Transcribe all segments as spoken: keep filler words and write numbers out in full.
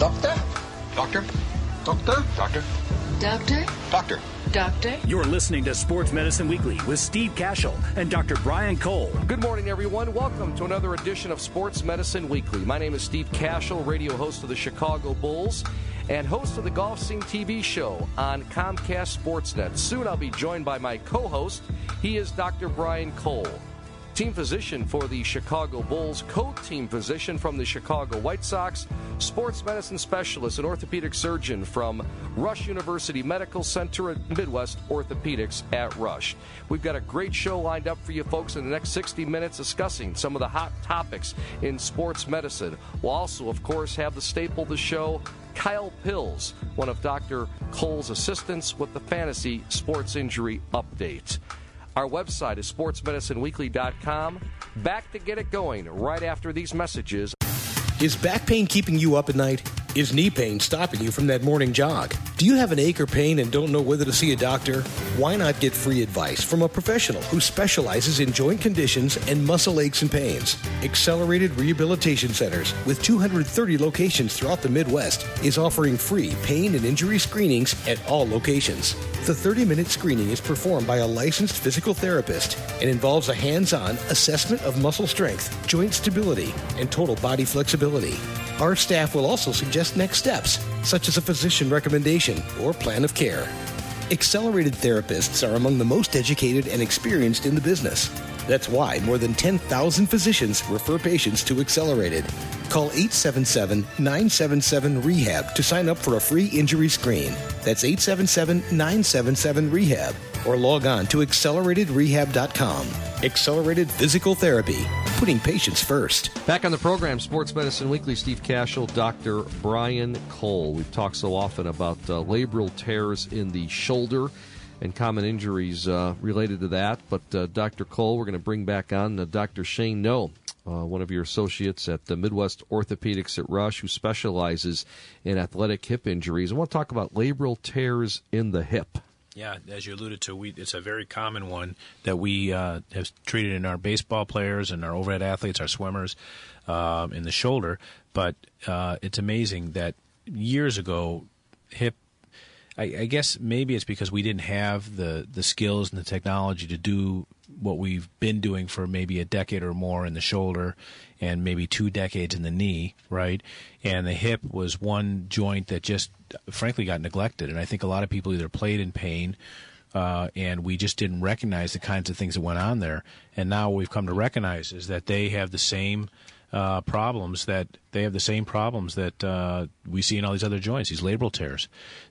Doctor? Doctor? Doctor? Doctor? Doctor? Doctor? Doctor? You're listening to Sports Medicine Weekly with Steve Cashel and Doctor Brian Cole. Good morning, everyone. Welcome to another edition of Sports Medicine Weekly. My name is Steve Cashel, radio host of the Chicago Bulls and host of the Golf Scene T V show on Comcast Sportsnet. Soon I'll be joined by my co-host. He is Doctor Brian Cole, team physician for the Chicago Bulls, co-team physician from the Chicago White Sox, sports medicine specialist and orthopedic surgeon from Rush University Medical Center and Midwest Orthopedics at Rush. We've got a great show lined up for you folks in the next sixty minutes discussing some of the hot topics in sports medicine. We'll also, of course, have the staple of the show, Kyle Pills, one of Doctor Cole's assistants with the Fantasy Sports Injury Update. Our website is sports medicine weekly dot com. Back to get it going right after these messages. Is back pain keeping you up at night? Is knee pain stopping you from that morning jog? Do you have an ache or pain and don't know whether to see a doctor? Why not get free advice from a professional who specializes in joint conditions and muscle aches and pains? Accelerated Rehabilitation Centers, with two hundred thirty locations throughout the Midwest, is offering free pain and injury screenings at all locations. The thirty-minute screening is performed by a licensed physical therapist and involves a hands-on assessment of muscle strength, joint stability, and total body flexibility. Our staff will also suggest next steps, such as a physician recommendation or plan of care. Accelerated therapists are among the most educated and experienced in the business. That's why more than ten thousand physicians refer patients to Accelerated. Call eight seven seven, nine seven seven, REHAB to sign up for a free injury screen. That's eight seven seven, nine seven seven, REHAB. Or log on to accelerated rehab dot com. Accelerated Physical Therapy, putting patients first. Back on the program, Sports Medicine Weekly, Steve Cashel, Doctor Brian Cole. We've talked so often about uh, labral tears in the shoulder and common injuries uh, related to that. But uh, Doctor Cole, we're going to bring back on uh, Doctor Shane No, uh, one of your associates at the Midwest Orthopedics at Rush, who specializes in athletic hip injuries. I want to talk about labral tears in the hip. Yeah, as you alluded to, we, it's a very common one that we uh, have treated in our baseball players and our overhead athletes, our swimmers, um, in the shoulder. But uh, it's amazing that years ago, hip, I, I guess maybe it's because we didn't have the, the skills and the technology to do what we've been doing for maybe a decade or more in the shoulder and maybe two decades in the knee, right? And the hip was one joint that just, frankly, got neglected. And I think a lot of people either played in pain uh, and we just didn't recognize the kinds of things that went on there. And now what we've come to recognize is that they have the same uh, problems that they have the same problems that uh, we see in all these other joints, these labral tears.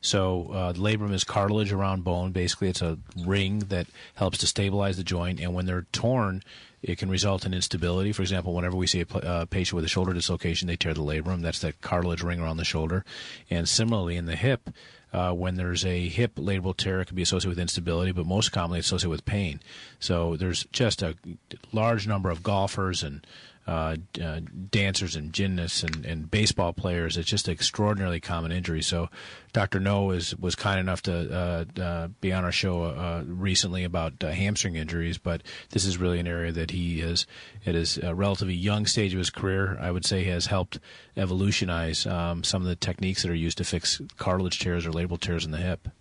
So uh, the labrum is cartilage around bone. Basically, it's a ring that helps to stabilize the joint. And when they're torn, it can result in instability. For example, whenever we see a uh, patient with a shoulder dislocation, they tear the labrum. That's that cartilage ring around the shoulder. And similarly, in the hip, uh, when there's a hip labral tear, it can be associated with instability, but most commonly associated with pain. So there's just a large number of golfers and Uh, uh, dancers and gymnasts and, and baseball players. It's just an extraordinarily common injury. So Doctor No is, was kind enough to uh, uh, be on our show uh, recently about uh, hamstring injuries, but this is really an area that he is, at his uh, relatively young stage of his career, I would say has helped evolutionize um, some of the techniques that are used to fix cartilage tears or labral tears in the hip.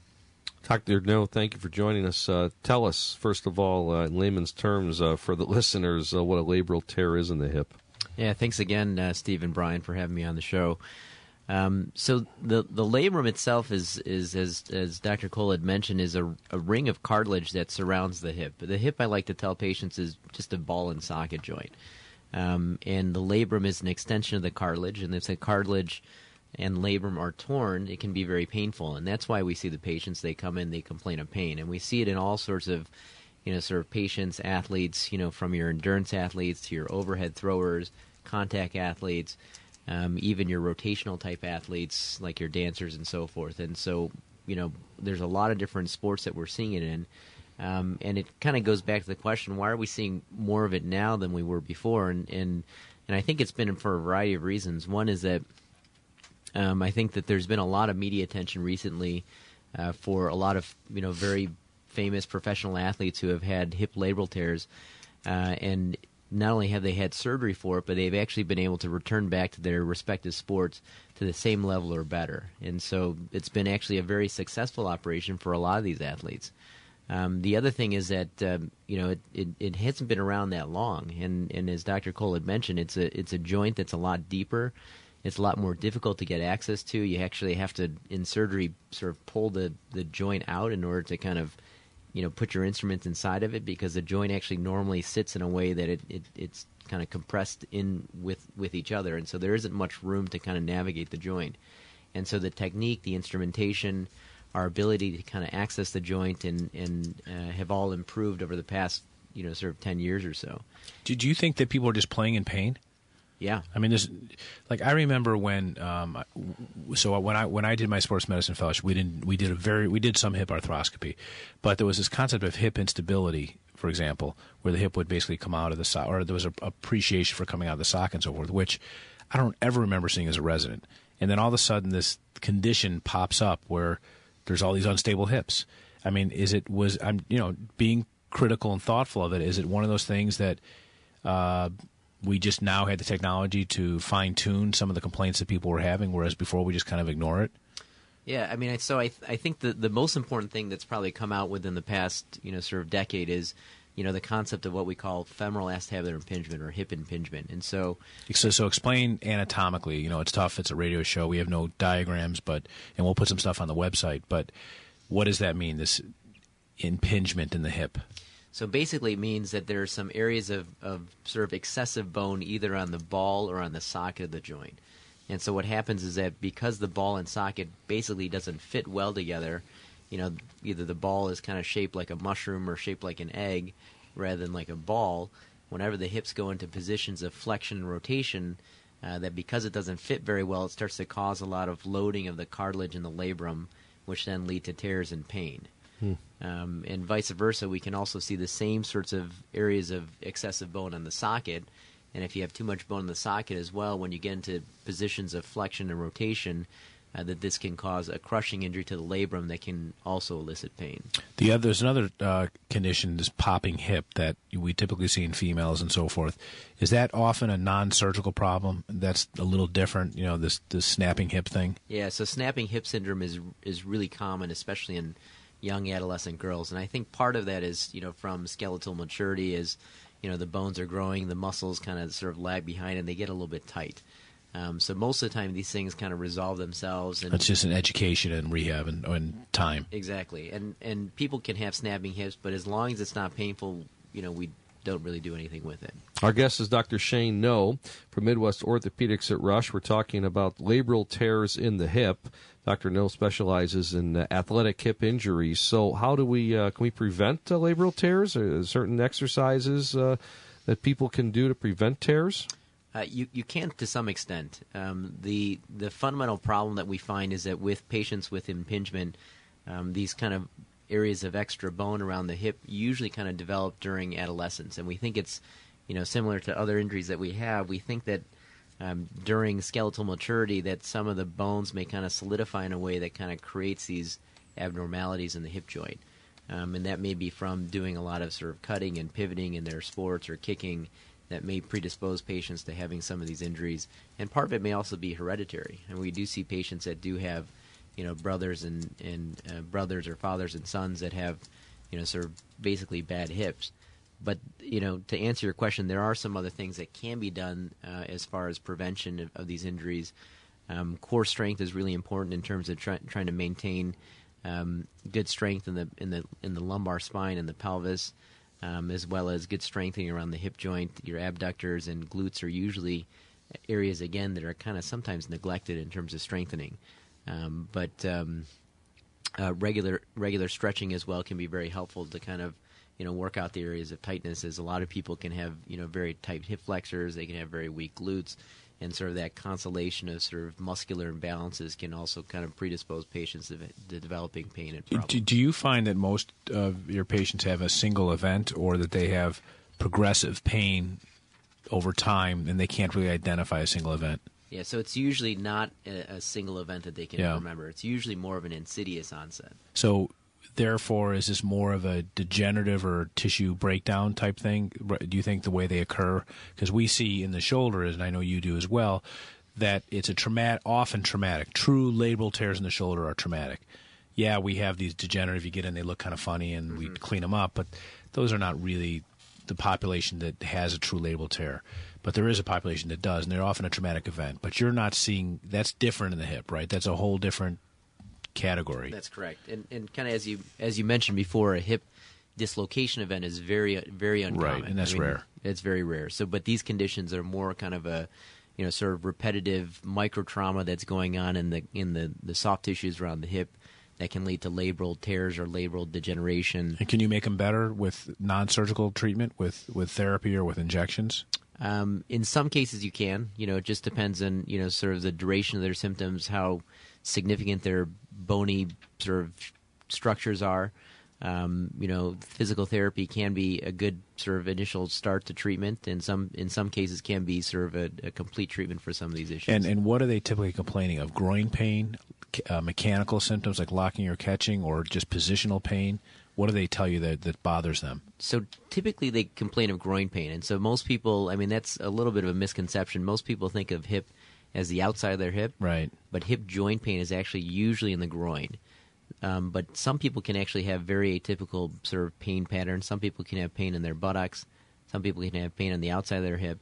Doctor No, thank you for joining us. Uh, tell us, first of all, uh, in layman's terms, uh, for the listeners, uh, what a labral tear is in the hip. Yeah, thanks again, uh, Steve and Brian, for having me on the show. Um, so the the labrum itself is, is as as Doctor Cole had mentioned, is a, a ring of cartilage that surrounds the hip. The hip, I like to tell patients, is just a ball and socket joint. Um, and the labrum is an extension of the cartilage, and if the cartilage and labrum are torn, it can be very painful. And that's why we see the patients, they come in, they complain of pain. And we see it in all sorts of, you know, sort of patients, athletes, you know, from your endurance athletes to your overhead throwers, contact athletes, um, even your rotational type athletes, like your dancers and so forth. And so, you know, there's a lot of different sports that we're seeing it in. Um, and it kind of goes back to the question, why are we seeing more of it now than we were before? And, and, and I think it's been for a variety of reasons. One is that Um, I think that there's been a lot of media attention recently uh, for a lot of, you know, very famous professional athletes who have had hip labral tears, uh, and not only have they had surgery for it, but they've actually been able to return back to their respective sports to the same level or better. And so it's been actually a very successful operation for a lot of these athletes. Um, the other thing is that um, you know it, it, it hasn't been around that long, and, and as Doctor Cole had mentioned, it's a it's a joint that's a lot deeper. It's a lot more difficult to get access to. You actually have to, in surgery, sort of pull the, the joint out in order to kind of, you know, put your instruments inside of it, because the joint actually normally sits in a way that it, it it's kind of compressed in with, with each other, and so there isn't much room to kind of navigate the joint. And so the technique, the instrumentation, our ability to kind of access the joint and, and uh, have all improved over the past, you know, sort of ten years or so. Did you think that people were just playing in pain? Yeah. I mean, there's, like, I remember when, um, so when I when I did my sports medicine fellowship, we didn't we did a very we did some hip arthroscopy, but there was this concept of hip instability, for example, where the hip would basically come out of the socket, or there was a appreciation for coming out of the socket and so forth, which I don't ever remember seeing as a resident. And then all of a sudden, this condition pops up where there's all these unstable hips. I mean, is it was I'm you know being critical and thoughtful of it? Is it one of those things that uh, we just now had the technology to fine tune some of the complaints that people were having, whereas before we just kind of ignore it? Yeah, I mean, so I th- I think the the most important thing that's probably come out within the past you know sort of decade is you know the concept of what we call femoral acetabular impingement or hip impingement, and so so so explain anatomically. You know, it's tough. It's a radio show. We have no diagrams, but and we'll put some stuff on the website. But what does that mean? This impingement in the hip. So basically it means that there are some areas of, of sort of excessive bone either on the ball or on the socket of the joint. And so what happens is that because the ball and socket basically doesn't fit well together, you know, either the ball is kind of shaped like a mushroom or shaped like an egg rather than like a ball, whenever the hips go into positions of flexion and rotation, uh, that because it doesn't fit very well, it starts to cause a lot of loading of the cartilage in the labrum, which then lead to tears and pain. Hmm. Um, and vice versa, we can also see the same sorts of areas of excessive bone on the socket. And if you have too much bone in the socket as well, when you get into positions of flexion and rotation, uh, that this can cause a crushing injury to the labrum that can also elicit pain. The other, there's another uh, condition, this popping hip, that we typically see in females and so forth. Is that often a non-surgical problem? That's a little different, you know, this this snapping hip thing? Yeah, so snapping hip syndrome is is really common, especially in young adolescent girls, and I think part of that is, you know, from skeletal maturity, is, you know, the bones are growing, the muscles kind of sort of lag behind, and they get a little bit tight. Um, so most of the time, these things kind of resolve themselves. And it's just an education and rehab and, and time. Exactly, and and people can have snapping hips, but as long as it's not painful, you know, we don't really do anything with it. Our guest is Doctor Shane No from Midwest Orthopedics at Rush. We're talking about labral tears in the hip. Doctor No specializes in uh, athletic hip injuries. So how do we uh, can we prevent uh, labral tears? Are there certain exercises uh, that people can do to prevent tears? Uh, you you can to some extent. Um, the the fundamental problem that we find is that with patients with impingement, um, these kind of areas of extra bone around the hip usually kind of develop during adolescence, and we think it's, you know, similar to other injuries that we have. We think that um, during skeletal maturity that some of the bones may kind of solidify in a way that kind of creates these abnormalities in the hip joint, um, and that may be from doing a lot of sort of cutting and pivoting in their sports or kicking that may predispose patients to having some of these injuries. And part of it may also be hereditary, and we do see patients that do have, you know, brothers and, and uh, brothers or fathers and sons that have, you know, sort of basically bad hips. But, you know, to answer your question, there are some other things that can be done uh, as far as prevention of, of these injuries. Um, core strength is really important in terms of try, trying to maintain um, good strength in the in the in the lumbar spine and the pelvis, um, as well as good strengthening around the hip joint. Your abductors and glutes are usually areas, again, that are kind of sometimes neglected in terms of strengthening. Um, but um, uh, regular regular stretching as well can be very helpful to kind of, you know, work out the areas of tightness, as a lot of people can have, you know, very tight hip flexors, they can have very weak glutes, and sort of that constellation of sort of muscular imbalances can also kind of predispose patients to, to developing pain and problems. Do, do you find that most of your patients have a single event, or that they have progressive pain over time and they can't really identify a single event? Yeah, so it's usually not a, a single event that they can yeah. remember. It's usually more of an insidious onset. So therefore, is this more of a degenerative or tissue breakdown type thing? Do you think the way they occur? Because we see in the shoulder, and I know you do as well, that it's a traumatic, often traumatic. True labral tears in the shoulder are traumatic. Yeah, we have these degenerative, you get in, they look kind of funny, and mm-hmm. we clean them up, but those are not really the population that has a true labral tear. But there is a population that does, and they're often a traumatic event. But you're not seeing, that's different in the hip, right? That's a whole different category. That's correct. And and kind of as you as you mentioned before, a hip dislocation event is very very uncommon. Right, and that's I mean, rare. It's very rare. So, but these conditions are more kind of a, you know, sort of repetitive micro trauma that's going on in the in the, the soft tissues around the hip that can lead to labral tears or labral degeneration. And can you make them better with non-surgical treatment, with, with therapy or with injections? Um, in some cases you can. You know, it just depends on, you know, sort of the duration of their symptoms, how significant their bony sort of structures are. Um, you know, physical therapy can be a good sort of initial start to treatment, and some in some cases can be sort of a, a complete treatment for some of these issues. And and what are they typically complaining of? Groin pain, uh, mechanical symptoms like locking or catching, or just positional pain? What do they tell you that, that bothers them? So typically they complain of groin pain, and so most people, I mean, that's a little bit of a misconception. Most people think of hip as the outside of their hip, right? But hip joint pain is actually usually in the groin. Um, but some people can actually have very atypical sort of pain patterns. Some people can have pain in their buttocks. Some people can have pain on the outside of their hip.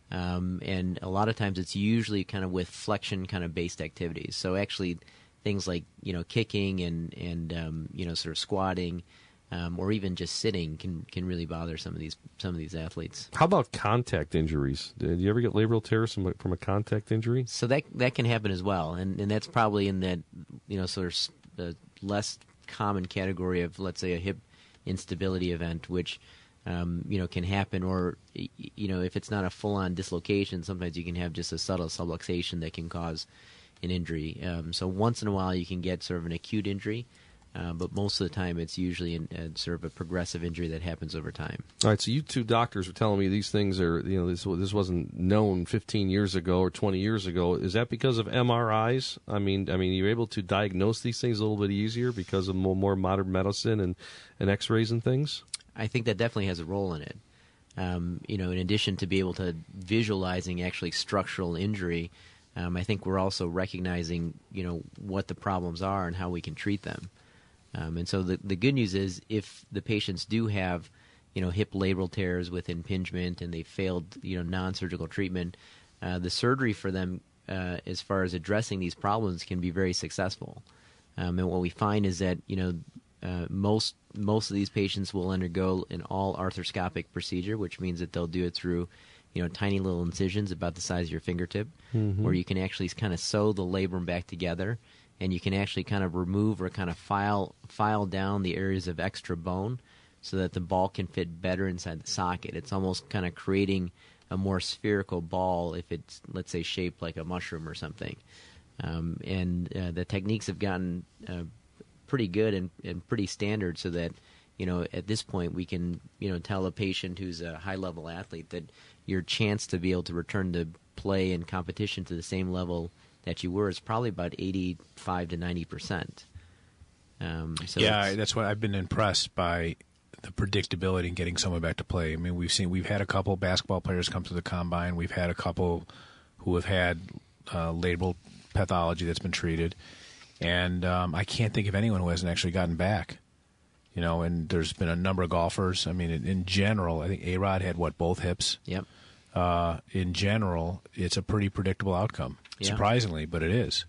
Um, and a lot of times it's usually kind of with flexion kind of based activities. So actually things like, you know, kicking and, and um, you know, sort of squatting um, or even just sitting can, can really bother some of these some of these athletes. How about contact injuries? Did you ever get labral tears from a, from a contact injury? So that that can happen as well. And, and that's probably in that, you know, sort of the less common category of, let's say, a hip instability event, which um, you know can happen, or you know if it's not a full-on dislocation, sometimes you can have just a subtle subluxation that can cause an injury. Um, so once in a while you can get sort of an acute injury, uh, but most of the time it's usually an, a, sort of a progressive injury that happens over time. All right, so you two doctors are telling me these things are, you know, this this wasn't known fifteen years ago or twenty years ago. Is that because of M R Is? I mean, I mean, you're able to diagnose these things a little bit easier because of more, more modern medicine and, and X-rays and things? I think that definitely has a role in it. Um, you know, in addition to be able to visualizing actually structural injury, um, I think we're also recognizing, you know, what the problems are and how we can treat them. Um, and so the the good news is if the patients do have, you know, hip labral tears with impingement and they failed, you know, non-surgical treatment, uh, the surgery for them uh, as far as addressing these problems can be very successful. Um, and what we find is that, you know, uh, most most of these patients will undergo an all arthroscopic procedure, which means that they'll do it through, you know, tiny little incisions about the size of your fingertip, mm-hmm. where you can actually kind of sew the labrum back together. And you can actually kind of remove or kind of file file down the areas of extra bone so that the ball can fit better inside the socket. It's almost kind of creating a more spherical ball if it's, let's say, shaped like a mushroom or something. Um, and uh, the techniques have gotten uh, pretty good and, and pretty standard so that, you know, at this point we can, you know, tell a patient who's a high-level athlete that your chance to be able to return to play and competition to the same level that you were is probably about eighty-five to ninety percent. Um, so yeah, that's, that's what I've been impressed by, the predictability in getting someone back to play. I mean, we've seen we've had a couple basketball players come to the combine. We've had a couple who have had uh, labral pathology that's been treated, and um, I can't think of anyone who hasn't actually gotten back. You know, and there's been a number of golfers. I mean, in, in general, I think A-Rod had what, both hips. Yep. Uh, in general, it's a pretty predictable outcome. Yeah. Surprisingly, but it is.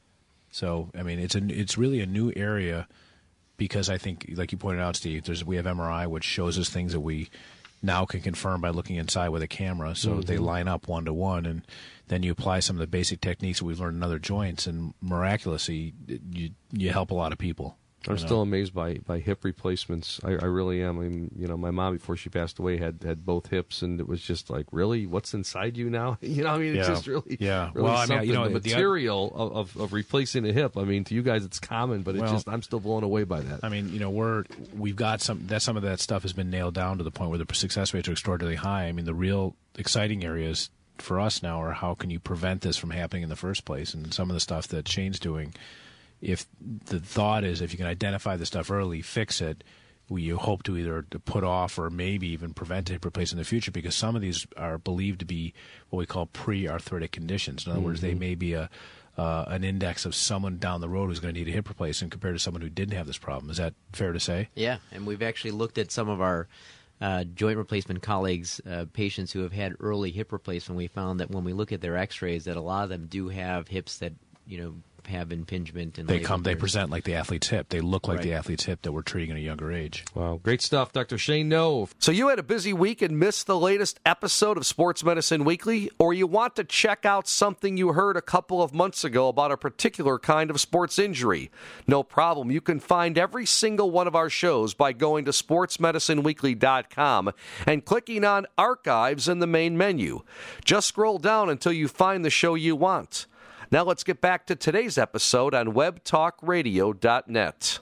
So, I mean, it's a, it's really a new area because I think, like you pointed out, Steve, there's we have M R I, which shows us things that we now can confirm by looking inside with a camera. So mm-hmm. they line up one to one, and then you apply some of the basic techniques that we've learned in other joints, and miraculously, you you help a lot of people. I'm still amazed by, by hip replacements. I, I really am. I mean, you know, my mom, before she passed away, had, had both hips, and it was just like, really, what's inside you now? You know, I mean, it's yeah. just really, yeah. really well, something. I mean, you know, the but material the, of, of, of replacing a hip. I mean, to you guys, it's common, but well, it's just, I'm still blown away by that. I mean, you know, we're we've got some that some of that stuff has been nailed down to the point where the success rates are extraordinarily high. I mean, the real exciting areas for us now are how can you prevent this from happening in the first place, and some of the stuff that Shane's doing if the thought is if you can identify the stuff early, fix it, we you hope to either to put off or maybe even prevent hip replacement in the future, because some of these are believed to be what we call pre-arthritic conditions. In other mm-hmm. words, they may be a uh, an index of someone down the road who's going to need a hip replacement compared to someone who didn't have this problem. Is that fair to say? Yeah, and we've actually looked at some of our uh, joint replacement colleagues, uh, patients who have had early hip replacement. We found that when we look at their x-rays that a lot of them do have hips that, you know, have impingement and they come they present like the athlete's hip. They look like right. the athlete's hip that we're treating at a younger age. Wow, great stuff, Doctor Shane Nove. So you had a busy week and missed the latest episode of Sports Medicine Weekly, or you want to check out something you heard a couple of months ago about a particular kind of sports injury? No problem. You can find every single one of our shows by going to sports medicine weekly dot com and clicking on Archives in the main menu. Just scroll down until you find the show you want. Now let's get back to today's episode on web talk radio dot net.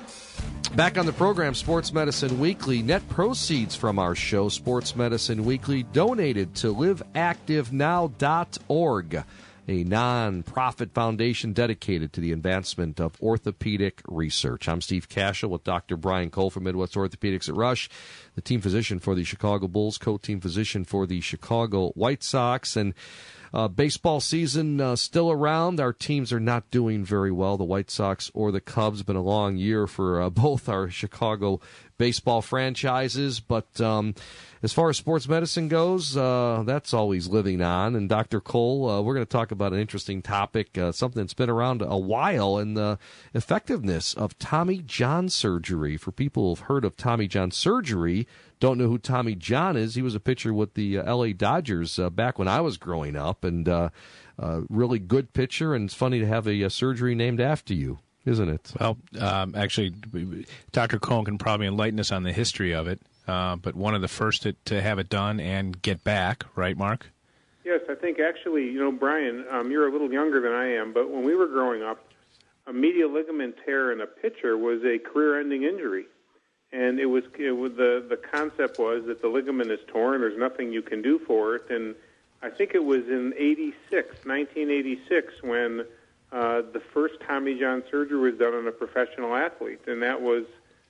Back on the program, Sports Medicine Weekly. Net proceeds from our show, Sports Medicine Weekly, donated to live active now dot org, a non-profit foundation dedicated to the advancement of orthopedic research. I'm Steve Cashel with Doctor Brian Cole from Midwest Orthopedics at Rush, the team physician for the Chicago Bulls, co-team physician for the Chicago White Sox, and Uh, baseball season uh, still around. Our teams are not doing very well, the White Sox or the Cubs. Been a long year for uh, both our Chicago baseball franchises. But um, as far as sports medicine goes, uh, that's always living on. And Doctor Cole, uh, we're going to talk about an interesting topic, uh, something that's been around a while, and the effectiveness of Tommy John surgery. For people who've heard of Tommy John surgery, don't know who Tommy John is. He was a pitcher with the uh, L A Dodgers uh, back when I was growing up, and uh, uh, really good pitcher, and it's funny to have a, a surgery named after you, isn't it? Well, um, actually, Doctor Cohen can probably enlighten us on the history of it, uh, but one of the first to, to have it done and get back, right, Mark? Yes, I think actually, you know, Brian, um, you're a little younger than I am, but when we were growing up, a medial ligament tear in a pitcher was a career-ending injury. And it was, it was the the concept was that the ligament is torn. There's nothing you can do for it. And I think it was in eighty-six, nineteen eighty-six, when uh, the first Tommy John surgery was done on a professional athlete, and that was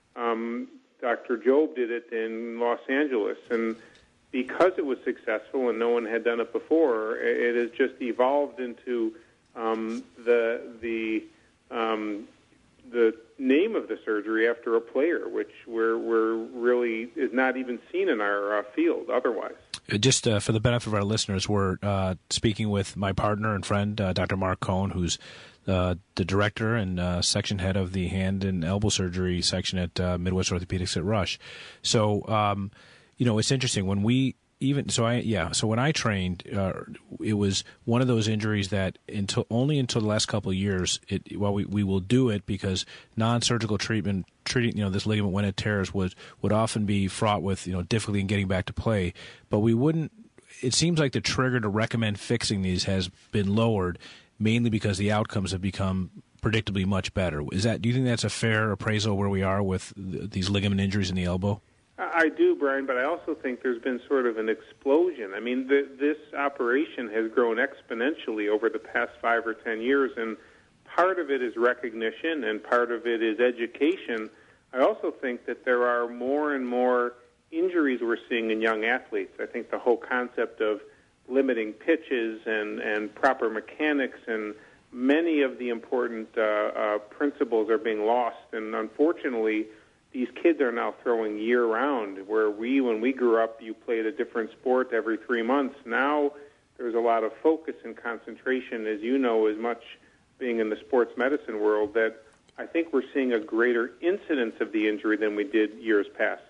um, Doctor Job did it in Los Angeles. And because it was successful and no one had done it before, it has just evolved into um, the the um, the name of the surgery after a player, which we're, we're really is not even seen in our uh, field otherwise. Just uh, for the benefit of our listeners, we're uh, speaking with my partner and friend, uh, Doctor Mark Cohen, who's uh, the director and uh, section head of the hand and elbow surgery section at uh, Midwest Orthopedics at Rush. So, um, you know, it's interesting when we even so I yeah so when I trained, uh, it was one of those injuries that until only until the last couple of years, it well we, we will do it because non-surgical treatment treating you know this ligament when it tears would would often be fraught with you know difficulty in getting back to play, but we wouldn't. It seems like the trigger to recommend fixing these has been lowered, mainly because the outcomes have become predictably much better. Is that do you think that's a fair appraisal where we are with th- these ligament injuries in the elbow? I do, Brian, but I also think there's been sort of an explosion. I mean, the, this operation has grown exponentially over the past five or ten years, and part of it is recognition and part of it is education. I also think that there are more and more injuries we're seeing in young athletes. I think the whole concept of limiting pitches and, and proper mechanics and many of the important uh, uh, principles are being lost, and unfortunately, these kids are now throwing year-round, where we, when we grew up, you played a different sport every three months. Now there's a lot of focus and concentration, as you know, as much being in the sports medicine world, that I think we're seeing a greater incidence of the injury than we did years past.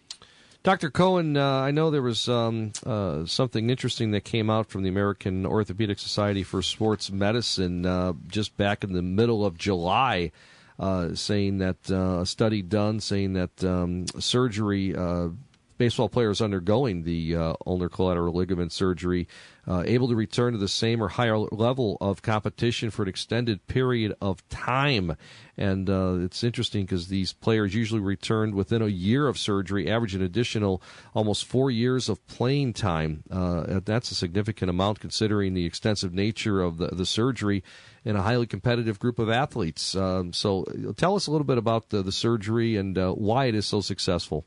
Doctor Cohen, uh, I know there was um, uh, something interesting that came out from the American Orthopedic Society for Sports Medicine uh, just back in the middle of July, Uh, saying that uh, a study done saying that um, surgery uh, baseball players undergoing the uh, ulnar collateral ligament surgery uh, able to return to the same or higher level of competition for an extended period of time. And uh, it's interesting because these players usually returned within a year of surgery, average an additional almost four years of playing time. Uh, that's a significant amount considering the extensive nature of the, the surgery in a highly competitive group of athletes. Um, so tell us a little bit about the, the surgery and uh, why it is so successful.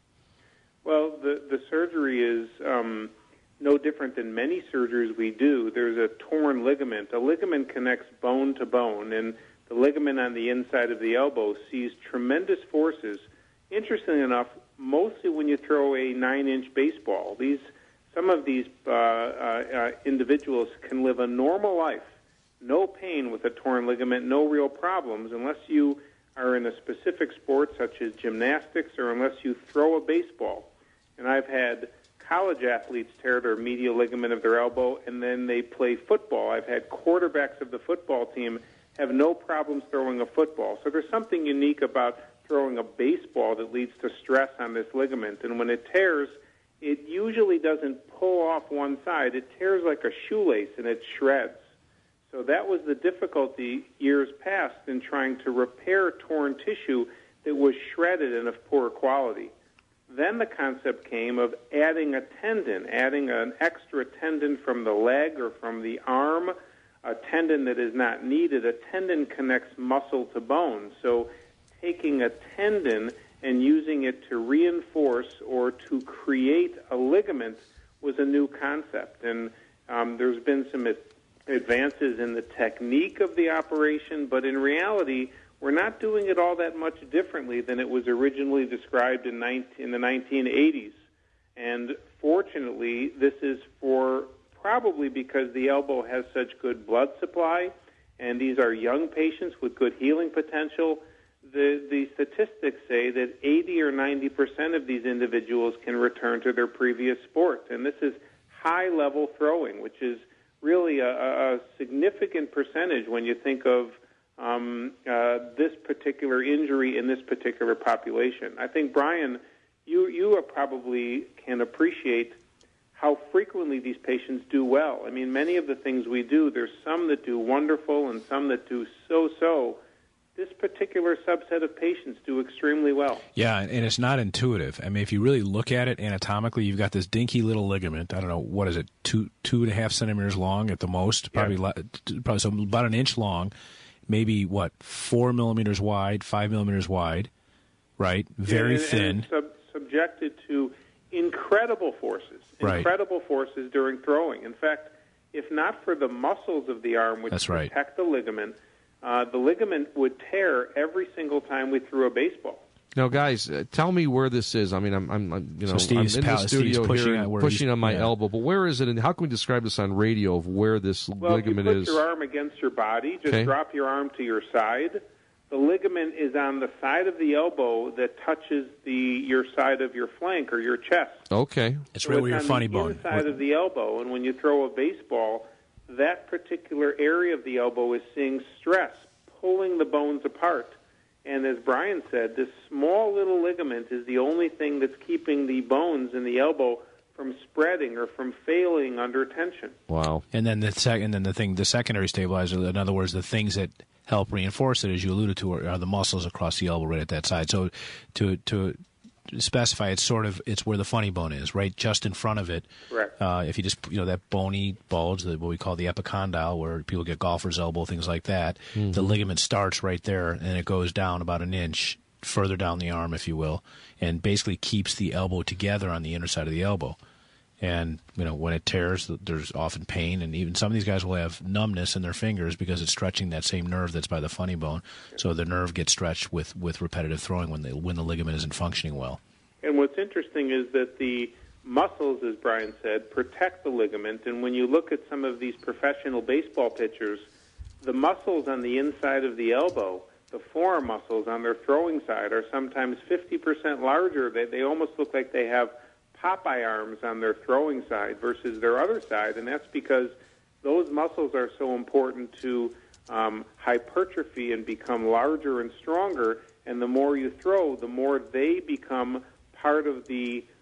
Well, the, the surgery is um, no different than many surgeries we do. There's a torn ligament. A ligament connects bone to bone, and the ligament on the inside of the elbow sees tremendous forces. Interestingly enough, mostly when you throw a nine-inch baseball. These, some of these uh, uh, uh, individuals can live a normal life, no pain with a torn ligament, no real problems, unless you are in a specific sport such as gymnastics or unless you throw a baseball. And I've had college athletes tear their medial ligament of their elbow, and then they play football. I've had quarterbacks of the football team have no problems throwing a football. So there's something unique about throwing a baseball that leads to stress on this ligament. And when it tears, it usually doesn't pull off one side. It tears like a shoelace, and it shreds. So that was the difficulty years past in trying to repair torn tissue that was shredded and of poor quality. Then the concept came of adding a tendon, adding an extra tendon from the leg or from the arm, a tendon that is not needed. A tendon connects muscle to bone. So taking a tendon and using it to reinforce or to create a ligament was a new concept. And um, there's been some advances in the technique of the operation, but in reality, we're not doing it all that much differently than it was originally described in, nineteen, in the nineteen eighties. And fortunately, this is for probably because the elbow has such good blood supply, and these are young patients with good healing potential. The, the statistics say that eighty or ninety percent of these individuals can return to their previous sport. And this is high-level throwing, which is really a, a significant percentage when you think of um, uh, this particular injury in this particular population. I think, Brian, you, you are probably can appreciate how frequently these patients do well. I mean, many of the things we do, there's some that do wonderful and some that do so-so. This particular subset of patients do extremely well. Yeah, and it's not intuitive. I mean, if you really look at it anatomically, you've got this dinky little ligament. I don't know, what is it, two two and a half centimeters long at the most, probably, yeah. probably so about an inch long, maybe, what, four millimeters wide, five millimeters wide, right? Very yeah, and, thin. And sub- subjected to incredible forces, incredible right. forces during throwing. In fact, if not for the muscles of the arm, which That's protect right. the ligament, Uh, the ligament would tear every single time we threw a baseball. Now, guys, uh, tell me where this is. I mean, I'm, I'm, I'm you know, so I'm in pal- the studio pushing here, on pushing on my yeah. elbow. But where is it, and how can we describe this on radio of where this well, ligament if you put is? your arm against your body, just okay. drop your arm to your side. The ligament is on the side of the elbow that touches the your side of your flank or your chest. Okay, it's so right it's where your on funny the bone. inside of the elbow, and when you throw a baseball, that particular area of the elbow is seeing stress, pulling the bones apart. And as Brian said, this small little ligament is the only thing that's keeping the bones in the elbow from spreading or from failing under tension. Wow. And then the sec- and then the thing, the secondary stabilizer, in other words, the things that help reinforce it, as you alluded to, are, are the muscles across the elbow right at that side. So to to specify, it's sort of it's where the funny bone is, right, just in front of it. Correct. Uh, if you just you know that bony bulge, the, what we call the epicondyle, where people get golfer's elbow, things like that, mm-hmm. the ligament starts right there and it goes down about an inch further down the arm, if you will, and basically keeps the elbow together on the inner side of the elbow. And you know when it tears, there's often pain, and even some of these guys will have numbness in their fingers because it's stretching that same nerve that's by the funny bone. So the nerve gets stretched with, with repetitive throwing when the when the ligament isn't functioning well. And what's interesting is that the muscles, as Brian said, protect the ligament. And when you look at some of these professional baseball pitchers, the muscles on the inside of the elbow, the forearm muscles on their throwing side, are sometimes fifty percent larger. They, they almost look like they have Popeye arms on their throwing side versus their other side, and that's because those muscles are so important to um, hypertrophy and become larger and stronger, and the more you throw, the more they become part of the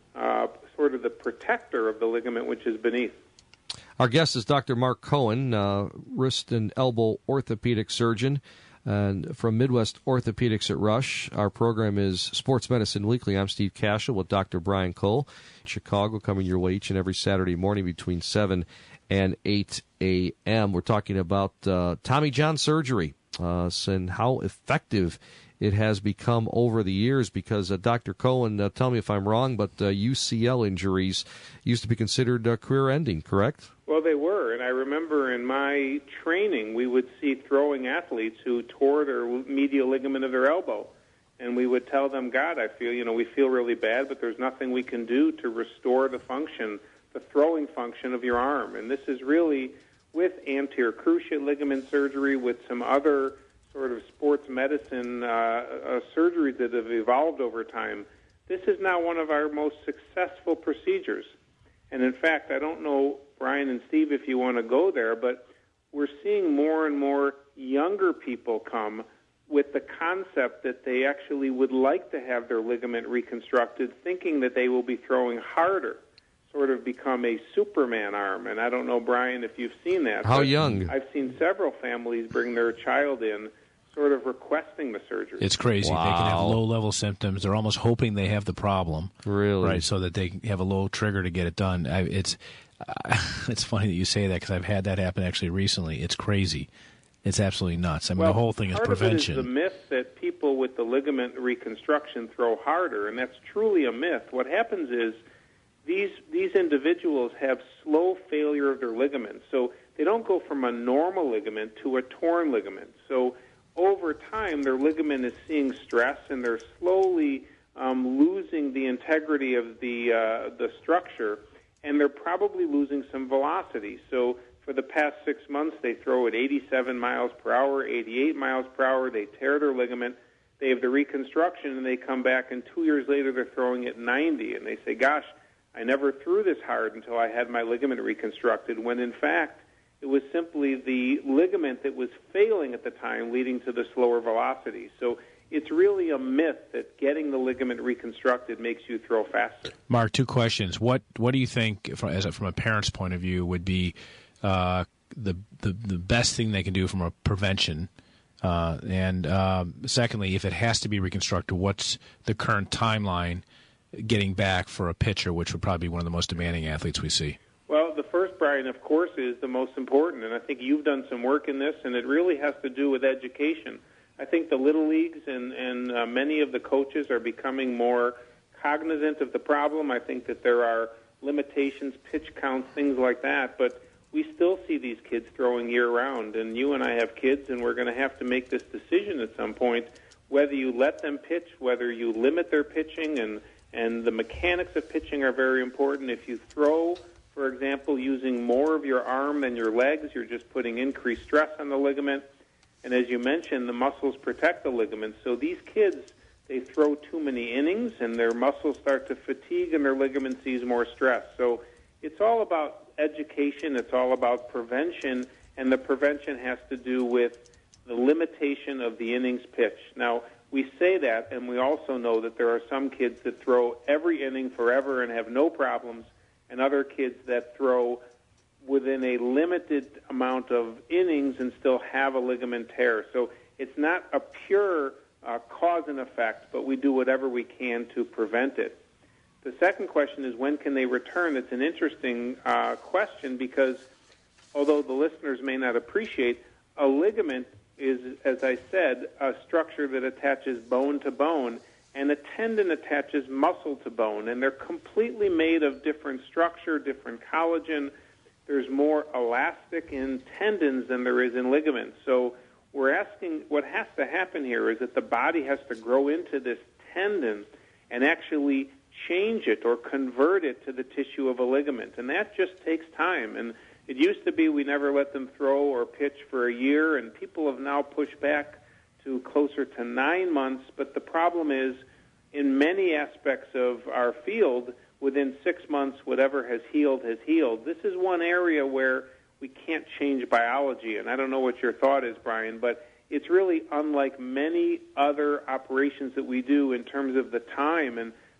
uh, sort of the protector of the ligament which is beneath. Our guest is Doctor Mark Cohen, uh, wrist and elbow orthopedic surgeon, and from Midwest Orthopedics at Rush. Our program is Sports Medicine Weekly. I'm Steve Cashel with Doctor Brian Cole. Chicago, coming your way each and every Saturday morning between seven and eight a.m. We're talking about uh, Tommy John surgery uh, and how effective it has become over the years, because uh, Doctor Cohen, uh, tell me if I'm wrong, but uh, U C L injuries used to be considered uh, career-ending, correct? Well, they were, and I remember in my training we would see throwing athletes who tore their medial ligament of their elbow, and we would tell them, God, I feel, you know, we feel really bad, but there's nothing we can do to restore the function, the throwing function of your arm. And this is really, with anterior cruciate ligament surgery, with some other sort of sports medicine uh, uh, surgeries that have evolved over time, this is now one of our most successful procedures. And in fact, I don't know, Brian and Steve, if you want to go there, but we're seeing more and more younger people come with the concept that they actually would like to have their ligament reconstructed, thinking that they will be throwing harder, sort of become a Superman arm. And I don't know, Brian, if you've seen that. How young? I've seen several families bring their child in sort of requesting the surgery. It's crazy. Wow. They can have low-level symptoms. They're almost hoping they have the problem. Really? Right, so that they have a low trigger to get it done. I, it's uh, it's funny that you say that, because I've had that happen actually recently. It's crazy. It's absolutely nuts. I mean, well, the whole thing is prevention. Part of it is the myth that people with the ligament reconstruction throw harder, and that's truly a myth. What happens is these these individuals have slow failure of their ligaments, so they don't go from a normal ligament to a torn ligament. So over time, their ligament is seeing stress, and they're slowly um, losing the integrity of the uh, the structure, and they're probably losing some velocity. So for the past six months, they throw at eighty-seven miles per hour, eighty-eight miles per hour. They tear their ligament. They have the reconstruction, and they come back, and two years later, they're throwing at ninety, and they say, gosh, I never threw this hard until I had my ligament reconstructed, when in fact, it was simply the ligament that was failing at the time, leading to the slower velocity. So it's really a myth that getting the ligament reconstructed makes you throw faster. Mark, two questions. What what do you think, from, as a, from a parent's point of view, would be uh, the, the the best thing they can do from a prevention? Uh, and uh, secondly, if it has to be reconstructed, what's the current timeline getting back for a pitcher, which would probably be one of the most demanding athletes we see? Well, the first, Brian, of course, is the most important, and I think you've done some work in this, and it really has to do with education. I think the Little Leagues and, and uh, many of the coaches are becoming more cognizant of the problem. I think that there are limitations, pitch counts, things like that, but we still see these kids throwing year-round, and you and I have kids, and we're going to have to make this decision at some point, whether you let them pitch, whether you limit their pitching, and, and the mechanics of pitching are very important. If you throw, for example, using more of your arm than your legs, you're just putting increased stress on the ligament. And as you mentioned, the muscles protect the ligaments. So these kids, they throw too many innings, and their muscles start to fatigue, and their ligament sees more stress. So it's all about education. It's all about prevention, and the prevention has to do with the limitation of the innings pitched. Now, we say that, and we also know that there are some kids that throw every inning forever and have no problems, and other kids that throw within a limited amount of innings and still have a ligament tear. So it's not a pure uh, cause and effect, but we do whatever we can to prevent it. The second question is, when can they return? It's an interesting uh, question, because although the listeners may not appreciate, a ligament is, as I said, a structure that attaches bone to bone, and a tendon attaches muscle to bone, and they're completely made of different structure, different collagen. There's more elastic in tendons than there is in ligaments. So we're asking, what has to happen here is that the body has to grow into this tendon and actually change it or convert it to the tissue of a ligament, and that just takes time. And it used to be we never let them throw or pitch for a year, and people have now pushed back to closer to nine months, but the problem is, in many aspects of our field, within six months, whatever has healed has healed. This is one area where we can't change biology, and I don't know what your thought is, Brian, but it's really unlike many other operations that we do in terms of the time, and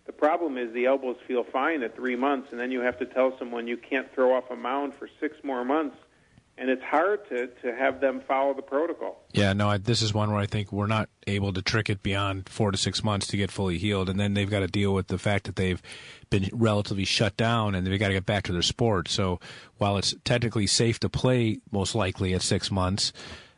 The problem is the elbows feel fine at three months, and then you have to tell someone you can't throw off a mound for six more months, and it's hard to, to have them follow the protocol. Yeah, no, I, this is one where I think we're not able to trick it beyond four to six months to get fully healed, and then they've got to deal with the fact that they've been relatively shut down and they've got to get back to their sport. So while it's technically safe to play, most likely at six months,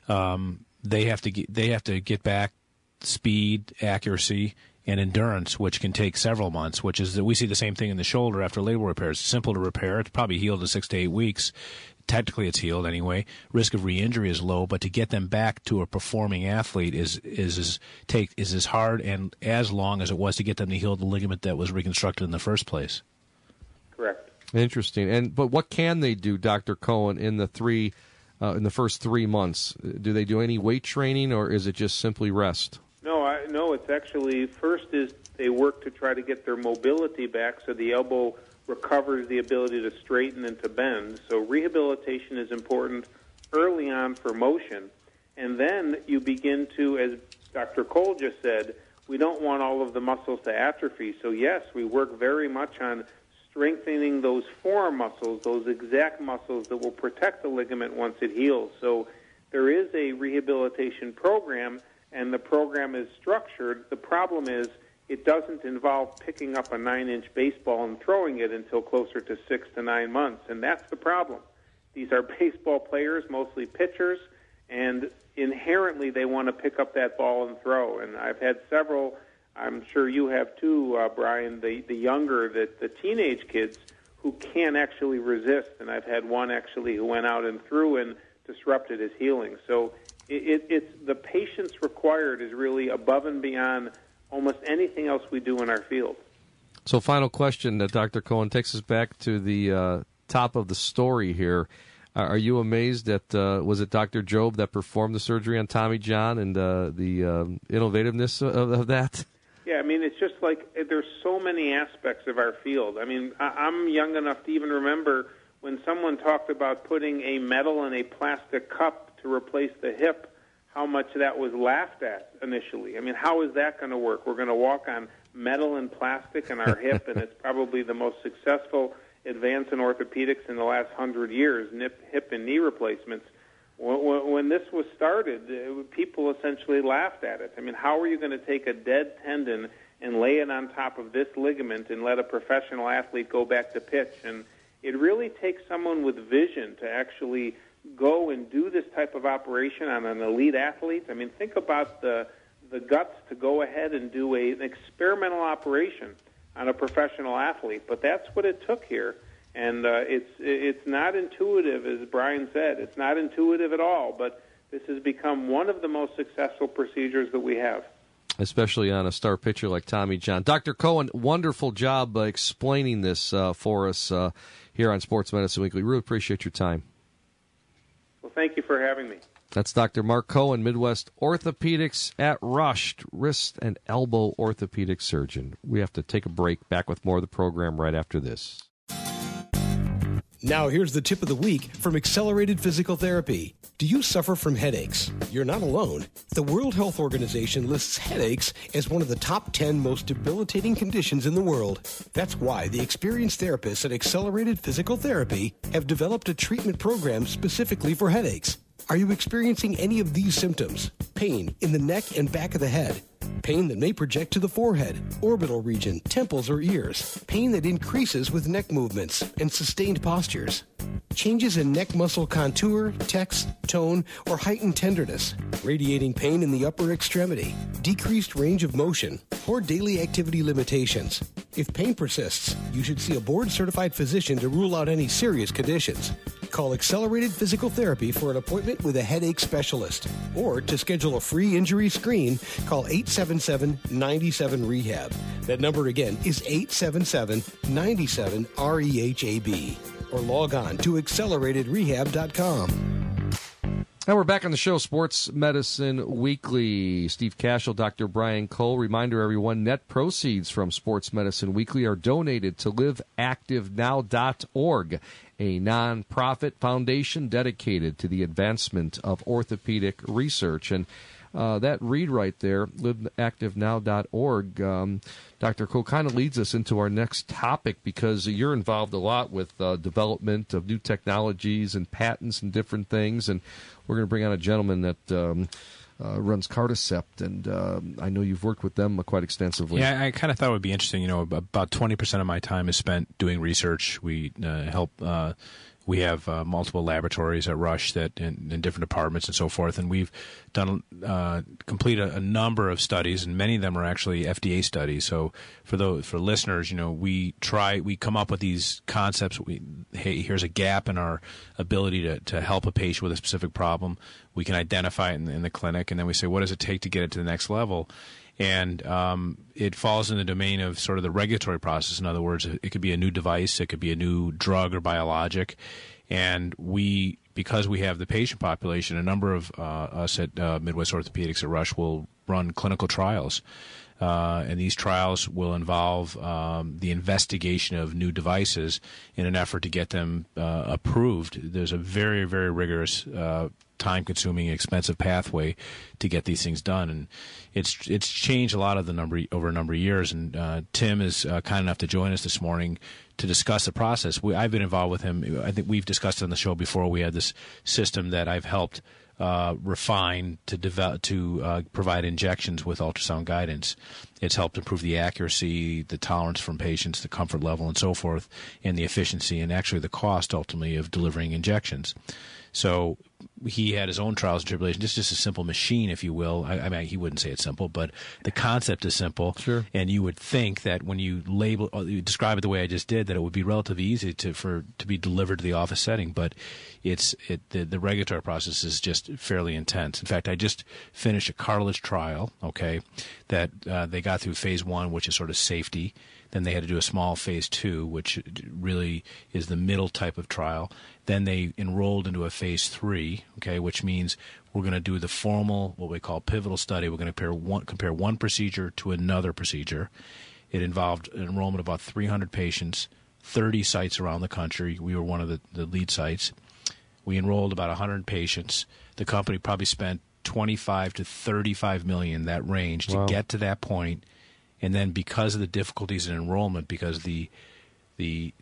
um, they have to get, they have to get back speed, accuracy, and endurance, which can take several months, which is that we see the same thing in the shoulder after labral repairs. It's simple to repair. It's probably healed in six to eight weeks. Technically, it's healed anyway. Risk of re-injury is low, but to get them back to a performing athlete is is is take is as hard and as long as it was to get them to heal the ligament that was reconstructed in the first place. Correct. Interesting. And but what can they do, Doctor Cohen, in the three uh, in the first three months? Do they do any weight training, or is it just simply rest? No, I, no. It's actually first is they work to try to get their mobility back, so the elbow recovers the ability to straighten and to bend. So rehabilitation is important early on for motion. And then you begin to, as Doctor Cole just said, we don't want all of the muscles to atrophy. So yes, we work very much on strengthening those forearm muscles, those exact muscles that will protect the ligament once it heals. So there is a rehabilitation program, and the program is structured. The problem is it doesn't involve picking up a nine-inch baseball and throwing it until closer to six to nine months, and that's the problem. These are baseball players, mostly pitchers, and inherently they want to pick up that ball and throw. And I've had several, I'm sure you have too, uh, Brian, the, the younger, the, the teenage kids who can't actually resist, and I've had one actually who went out and threw and disrupted his healing. So it, it, it's the patience required is really above and beyond almost anything else we do in our field. So final question, uh, Doctor Cohen, takes us back to the uh, top of the story here. Uh, are you amazed that, uh, was it Doctor Jobe that performed the surgery on Tommy John and uh, the um, innovativeness of, of that? Yeah, I mean, it's just like there's so many aspects of our field. I mean, I, I'm young enough to even remember when someone talked about putting a metal in a plastic cup to replace the hip, how much that was laughed at initially. I mean, how is that going to work? We're going to walk on metal and plastic in our hip, and it's probably the most successful advance in orthopedics in the last hundred years, hip and knee replacements. When this was started, people essentially laughed at it. I mean, how are you going to take a dead tendon and lay it on top of this ligament and let a professional athlete go back to pitch? And it really takes someone with vision to actually go and do this type of operation on an elite athlete. I mean, think about the the guts to go ahead and do a, an experimental operation on a professional athlete. But that's what it took here, and uh, it's it's not intuitive, as Brian said. It's not intuitive at all, but this has become one of the most successful procedures that we have. Especially on a star pitcher like Tommy John. Doctor Cohen, wonderful job uh, explaining this uh, for us uh, here on Sports Medicine Weekly. Really appreciate your time. Well, thank you for having me. That's Doctor Mark Cohen, Midwest Orthopedics at Rush, wrist and elbow orthopedic surgeon. We have to take a break. Back with more of the program right after this. Now here's the tip of the week from Accelerated Physical Therapy. Do you suffer from headaches? You're not alone. The World Health Organization lists headaches as one of the top ten most debilitating conditions in the world. That's why the experienced therapists at Accelerated Physical Therapy have developed a treatment program specifically for headaches. Are you experiencing any of these symptoms? Pain in the neck and back of the head. Pain that may project to the forehead, orbital region, temples, or ears. Pain that increases with neck movements and sustained postures. Changes in neck muscle contour, text, tone, or heightened tenderness. Radiating pain in the upper extremity. Decreased range of motion, or daily activity limitations. If pain persists, you should see a board-certified physician to rule out any serious conditions. Call Accelerated Physical Therapy for an appointment with a headache specialist. Or to schedule a free injury screen, call eight seven seven, nine seven, rehab. That number again is eight seven seven, nine seven, R E H A B. Or log on to accelerated rehab dot com. And we're back on the show, Sports Medicine Weekly. Steve Cashel, Doctor Brian Cole. Reminder, everyone, net proceeds from Sports Medicine Weekly are donated to live active now dot org. a non-profit foundation dedicated to the advancement of orthopedic research. And uh, that read right there, live active now dot org, um, Doctor Cole, kind of leads us into our next topic, because you're involved a lot with uh, development of new technologies and patents and different things. And we're going to bring on a gentleman that um, uh, runs Cardicept, and uh, I know you've worked with them quite extensively. Yeah, I kind of thought it would be interesting. You know, about twenty percent of my time is spent doing research. We uh, help. Uh, we have uh, multiple laboratories at Rush that in, in different departments and so forth, and we've done uh, complete a, a number of studies, and many of them are actually F D A studies. So for those for listeners, you know, we try we come up with these concepts. We, hey, here's a gap in our ability to to help a patient with a specific problem. We can identify it in, in the clinic, and then we say, what does it take to get it to the next level? And um, it falls in the domain of sort of the regulatory process. In other words, it could be a new device, it could be a new drug or biologic. And we, because we have the patient population, a number of uh, us at uh, Midwest Orthopedics at Rush will run clinical trials. Uh, and these trials will involve um, the investigation of new devices in an effort to get them uh, approved. There's a very, very rigorous, uh, time-consuming, expensive pathway to get these things done, and it's it's changed a lot of the number over a number of years. And uh, Tim is uh, kind enough to join us this morning to discuss the process. We, I've been involved with him. I think we've discussed it on the show before. We had this system that I've helped Uh, refine to develop to uh, provide injections with ultrasound guidance. It's helped improve the accuracy, the tolerance from patients, the comfort level, and so forth, and the efficiency and actually the cost ultimately of delivering injections. So he had his own trials and tribulations. It's just a simple machine, if you will. I, I mean, he wouldn't say it's simple, but the concept is simple. Sure. And you would think that when you label, you describe it the way I just did, that it would be relatively easy to for to be delivered to the office setting. But it's it the, the regulatory process is just fairly intense. In fact, I just finished a cartilage trial. Okay, that uh, they got through phase one, which is sort of safety. Then they had to do a small phase two, which really is the middle type of trial. Then they enrolled into a phase three, okay, which means we're going to do the formal, what we call pivotal study. We're going to compare one, compare one procedure to another procedure. It involved an enrollment of about three hundred patients, thirty sites around the country. We were one of the, the lead sites. We enrolled about one hundred patients. The company probably spent twenty-five to thirty-five million, that range, to wow. get to that point. And then because of the difficulties in enrollment, because the the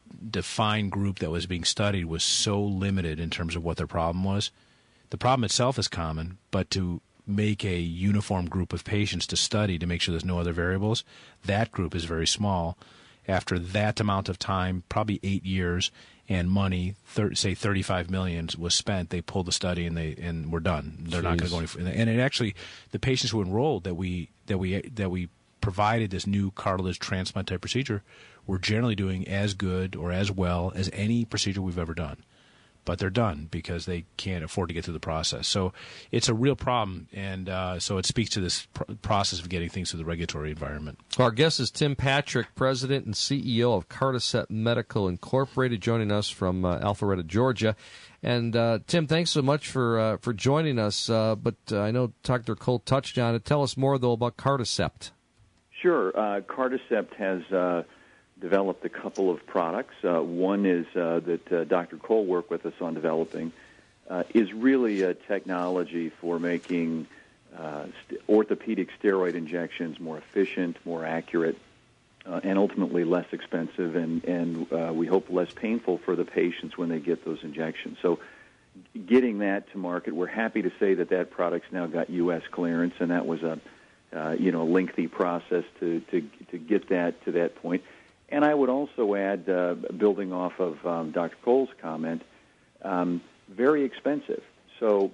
defined group that was being studied was so limited in terms of what their problem was, the problem itself is common, but to make a uniform group of patients to study to make sure there's no other variables, that group is very small. After that amount of time, probably eight years, and money, thir- say thirty-five million was spent, they pulled the study and they and we're done. They're Jeez. not going to go any further. And it actually, the patients who enrolled that we that we that we provided this new cartilage transplant type procedure were generally doing as good or as well as any procedure we've ever done. But they're done because they can't afford to get through the process. So it's a real problem, and uh, so it speaks to this pr- process of getting things through the regulatory environment. Our guest is Tim Patrick, President and C E O of Cardicept Medical Incorporated, joining us from uh, Alpharetta, Georgia. And uh, Tim, thanks so much for uh, for joining us. Uh, but uh, I know Doctor Cole touched on it. Tell us more, though, about Cardicept. Sure. Uh, Cardicept has uh, developed a couple of products. Uh, one is uh, that uh, Doctor Cole worked with us on developing uh, is really a technology for making uh, st- orthopedic steroid injections more efficient, more accurate, uh, and ultimately less expensive, and, and uh, we hope less painful for the patients when they get those injections. So getting that to market, we're happy to say that that product's now got U S clearance, and that was a Uh, you know, lengthy process to, to to get that to that point. And I would also add, uh, building off of um, Doctor Cole's comment, um, very expensive. So,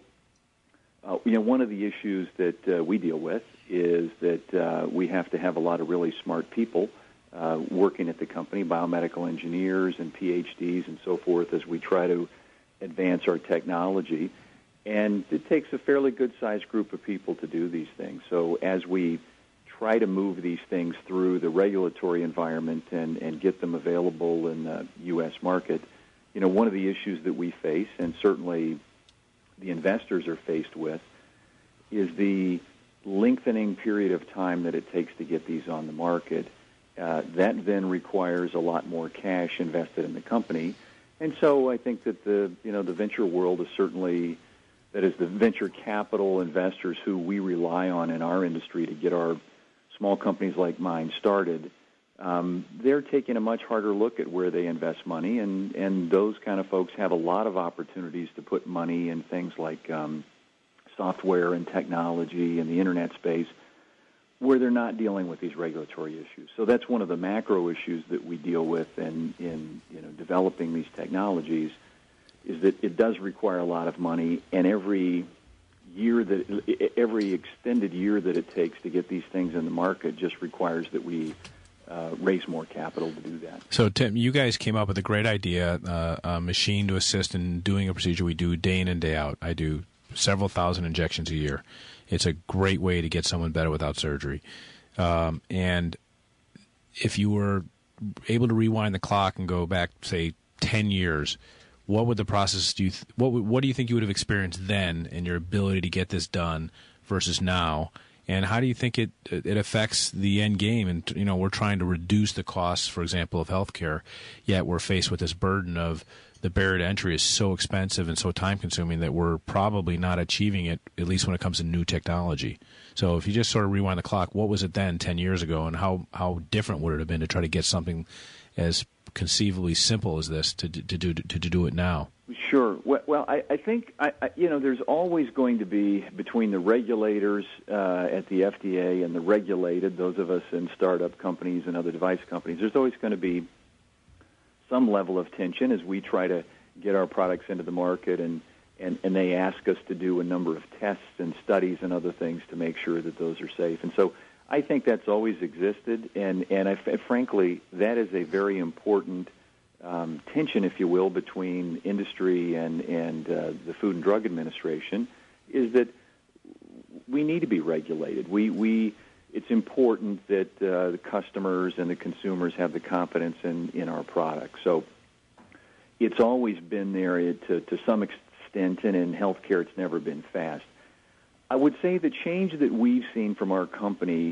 uh, you know, one of the issues that uh, we deal with is that uh, we have to have a lot of really smart people uh, working at the company, biomedical engineers and P H Ds and so forth, as we try to advance our technology. And it takes a fairly good-sized group of people to do these things. So as we try to move these things through the regulatory environment and, and get them available in the U S market, you know, one of the issues that we face, and certainly the investors are faced with, is the lengthening period of time that it takes to get these on the market. Uh, that then requires a lot more cash invested in the company. And so I think that the you know the venture world is certainly, that is the venture capital investors who we rely on in our industry to get our small companies like mine started. Um, they're taking a much harder look at where they invest money, and, and those kind of folks have a lot of opportunities to put money in things like um, software and technology and the internet space, where they're not dealing with these regulatory issues. So that's one of the macro issues that we deal with in, in you know developing these technologies, is that it does require a lot of money, and every year that every extended year that it takes to get these things in the market just requires that we uh, raise more capital to do that. So, Tim, you guys came up with a great idea, uh, a machine to assist in doing a procedure we do day in and day out. I do several thousand injections a year. It's a great way to get someone better without surgery. Um, and if you were able to rewind the clock and go back, say, ten years, what would the process do? You th- what would, what do you think you would have experienced then in your ability to get this done versus now? And how do you think it it affects the end game? And you know, we're trying to reduce the costs, for example, of healthcare, yet we're faced with this burden of the barrier to entry is so expensive and so time consuming that we're probably not achieving it, at least when it comes to new technology. So if you just sort of rewind the clock, what was it then ten years ago, and how how different would it have been to try to get something as conceivably simple as this to to do to, to do it now? Sure. Well, well I, I think I, I, you know there's always going to be, between the regulators uh, at the F D A and the regulated, those of us in startup companies and other device companies, there's always going to be some level of tension as we try to get our products into the market, and, and, and they ask us to do a number of tests and studies and other things to make sure that those are safe. And so I think that's always existed, and, and I, frankly, that is a very important um, tension, if you will, between industry and, and uh, the Food and Drug Administration, is that we need to be regulated. We, we It's important that uh, the customers and the consumers have the confidence in, in our products. So it's always been there to, to some extent, and in healthcare it's never been fast. I would say the change that we've seen from our company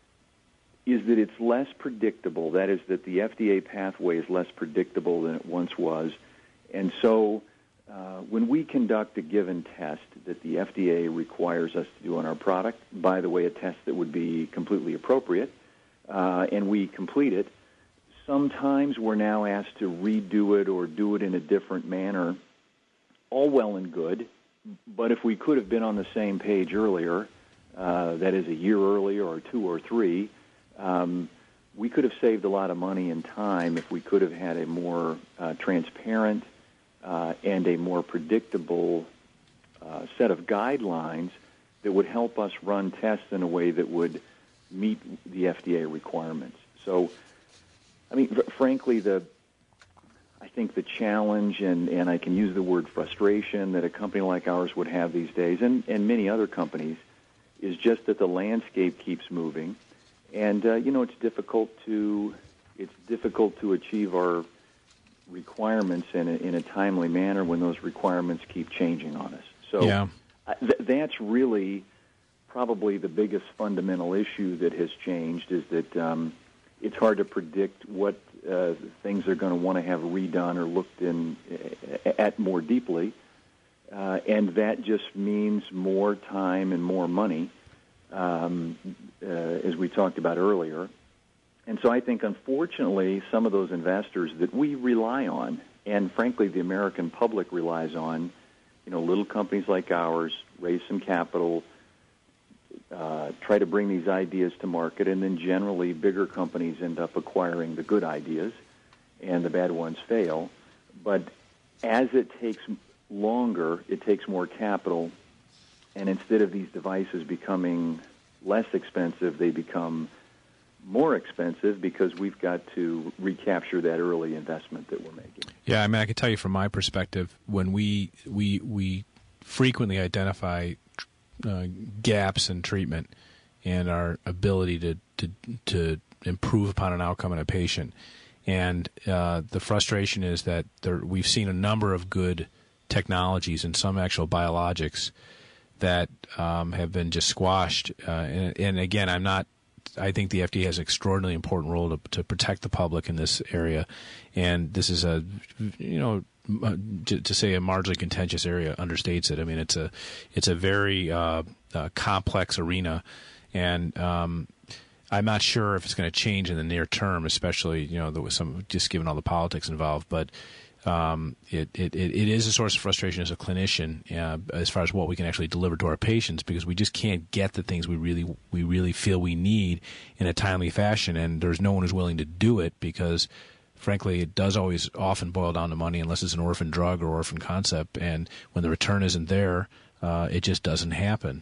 is that it's less predictable. That is, that the F D A pathway is less predictable than it once was. And so uh, when we conduct a given test that the F D A requires us to do on our product, by the way, a test that would be completely appropriate, uh, and we complete it, sometimes we're now asked to redo it or do it in a different manner. All well and good, but if we could have been on the same page earlier, uh, that is a year earlier or two or three, um, we could have saved a lot of money and time if we could have had a more uh, transparent uh, and a more predictable uh, set of guidelines that would help us run tests in a way that would meet the F D A requirements. So, I mean, fr- frankly, the I think the challenge, and, and I can use the word frustration, that a company like ours would have these days, and, and many other companies, is just that the landscape keeps moving. And, uh, you know, it's difficult to it's difficult to achieve our requirements in a, in a timely manner when those requirements keep changing on us. So yeah. uh, th- that's really probably the biggest fundamental issue that has changed, is that um, it's hard to predict what uh, things are going to want to have redone or looked in at more deeply, uh, and that just means more time and more money, um, uh, as we talked about earlier. And so I think, unfortunately, some of those investors that we rely on, and frankly the American public relies on, you know, little companies like ours, raise some capital, Uh, try to bring these ideas to market, and then generally bigger companies end up acquiring the good ideas and the bad ones fail. But as it takes longer, it takes more capital, and instead of these devices becoming less expensive, they become more expensive because we've got to recapture that early investment that we're making. Yeah, I mean, I can tell you from my perspective, when we we we frequently identify Uh, gaps in treatment and our ability to, to to improve upon an outcome in a patient. And uh, the frustration is that there, we've seen a number of good technologies and some actual biologics that um, have been just squashed. Uh, and, and again, I'm not I think the F D A has an extraordinarily important role to, to protect the public in this area, and this is a, you know, to, to say a marginally contentious area understates it. I mean, it's a it's a very uh, uh, complex arena, and um, I'm not sure if it's going to change in the near term, especially, you know, there was some, just given all the politics involved, but. Um, it, it, it is a source of frustration as a clinician uh, as far as what we can actually deliver to our patients, because we just can't get the things we really we really feel we need in a timely fashion, and there's no one who's willing to do it because, frankly, it does always often boil down to money unless it's an orphan drug or orphan concept, and when the return isn't there, uh, it just doesn't happen.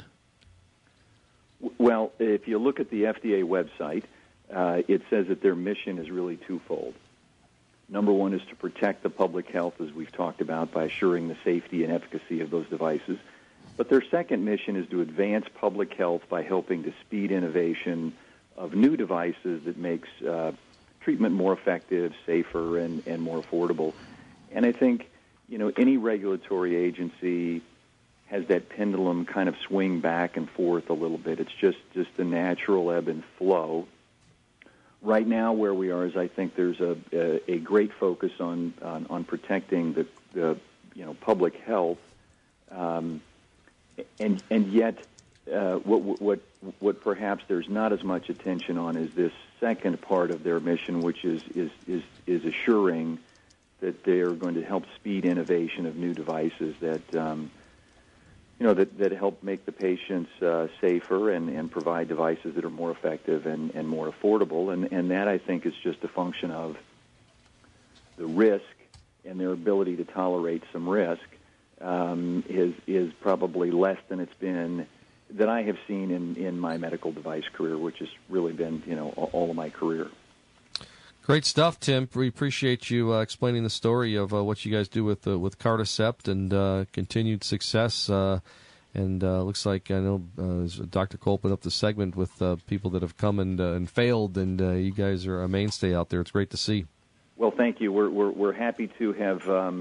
Well, if you look at the F D A website, uh, it says that their mission is really twofold. Number one is to protect the public health, as we've talked about, by assuring the safety and efficacy of those devices. But their second mission is to advance public health by helping to speed innovation of new devices that makes uh, treatment more effective, safer, and, and more affordable. And I think, you know, any regulatory agency has that pendulum kind of swing back and forth a little bit. It's just, just the natural ebb and flow. Right now, where we are is, I think there's a a, a great focus on, on on protecting the, the you know public health, um, and and yet uh, what what what perhaps there's not as much attention on is this second part of their mission, which is is is, is assuring that they are going to help speed innovation of new devices that. Um, You know, that, that help make the patients uh, safer and, and provide devices that are more effective and, and more affordable. And, and that, I think, is just a function of the risk and their ability to tolerate some risk um, is is probably less than it's been, that I have seen in, in my medical device career, which has really been, you know, all of my career. Great stuff, Tim. We appreciate you uh, explaining the story of uh, what you guys do with uh, with Cardicept and uh, continued success. Uh, and uh, looks like, I know uh, Doctor Cole opened up the segment with uh, people that have come and, uh, and failed, and uh, you guys are a mainstay out there. It's great to see. Well, thank you. We're we're, we're happy to have um,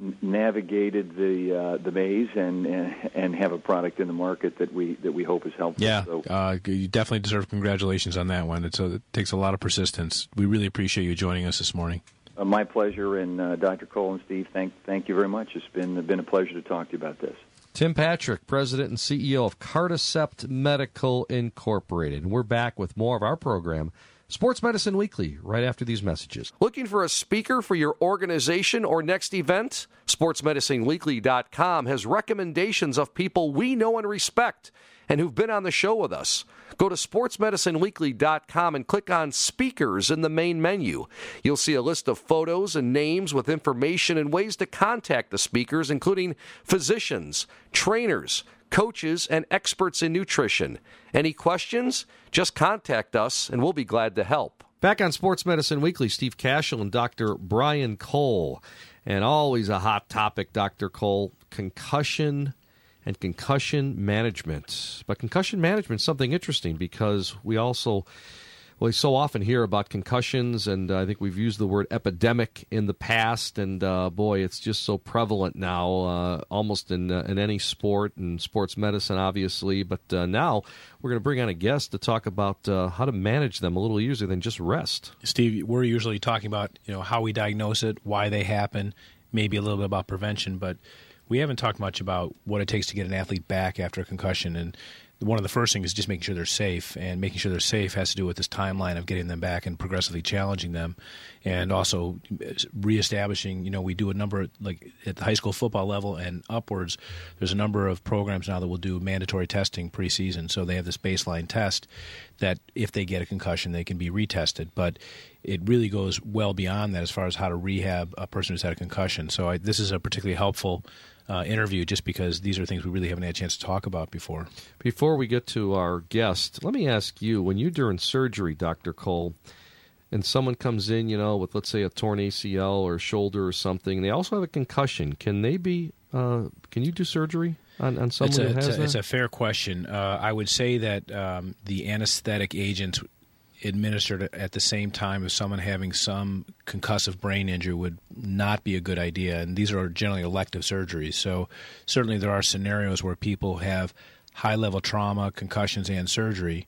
navigated the uh, the maze and and have a product in the market that we that we hope is helpful. Yeah, so. uh, you definitely deserve congratulations on that one. It's a, it takes a lot of persistence. We really appreciate you joining us this morning. Uh, my pleasure, and uh, Doctor Cole and Steve, thank thank you very much. It's been been a pleasure to talk to you about this. Tim Patrick, President and C E O of Cardicept Medical Incorporated. And we're back with more of our program, Sports Medicine Weekly, right after these messages. Looking for a speaker for your organization or next event? sports medicine weekly dot com has recommendations of people we know and respect and who've been on the show with us. Go to sports medicine weekly dot com and click on Speakers in the main menu. You'll see a list of photos and names with information and ways to contact the speakers, including physicians, trainers, coaches, and experts in nutrition. Any questions? Just contact us, and we'll be glad to help. Back on Sports Medicine Weekly, Steve Cashel and Doctor Brian Cole. And always a hot topic, Doctor Cole, concussion and concussion management. But concussion management is something interesting because we also, well, we so often hear about concussions, and uh, I think we've used the word epidemic in the past, and uh, boy, it's just so prevalent now, uh, almost in uh, in any sport, and sports medicine, obviously. But uh, now we're going to bring on a guest to talk about uh, how to manage them a little easier than just rest. Steve, we're usually talking about, you know, how we diagnose it, why they happen, maybe a little bit about prevention, but we haven't talked much about what it takes to get an athlete back after a concussion. And one of the first things is just making sure they're safe, and making sure they're safe has to do with this timeline of getting them back and progressively challenging them, and also reestablishing, you know, we do a number of, like at the high school football level and upwards, there's a number of programs now that will do mandatory testing preseason. So they have this baseline test that if they get a concussion, they can be retested. But it really goes well beyond that as far as how to rehab a person who's had a concussion. So I, this is a particularly helpful Uh, interview, just because these are things we really haven't had a chance to talk about before. Before we get to our guest, let me ask you, when you're during surgery, Doctor Cole, and someone comes in, you know, with, let's say, a torn A C L or shoulder or something, and they also have a concussion, can they be, uh, can you do surgery on, on someone it's a, who has it's a, that? It's a fair question. Uh, I would say that um, the anesthetic agents administered at the same time as someone having some concussive brain injury would not be a good idea, and these are generally elective surgeries. So certainly there are scenarios where people have high-level trauma, concussions, and surgery,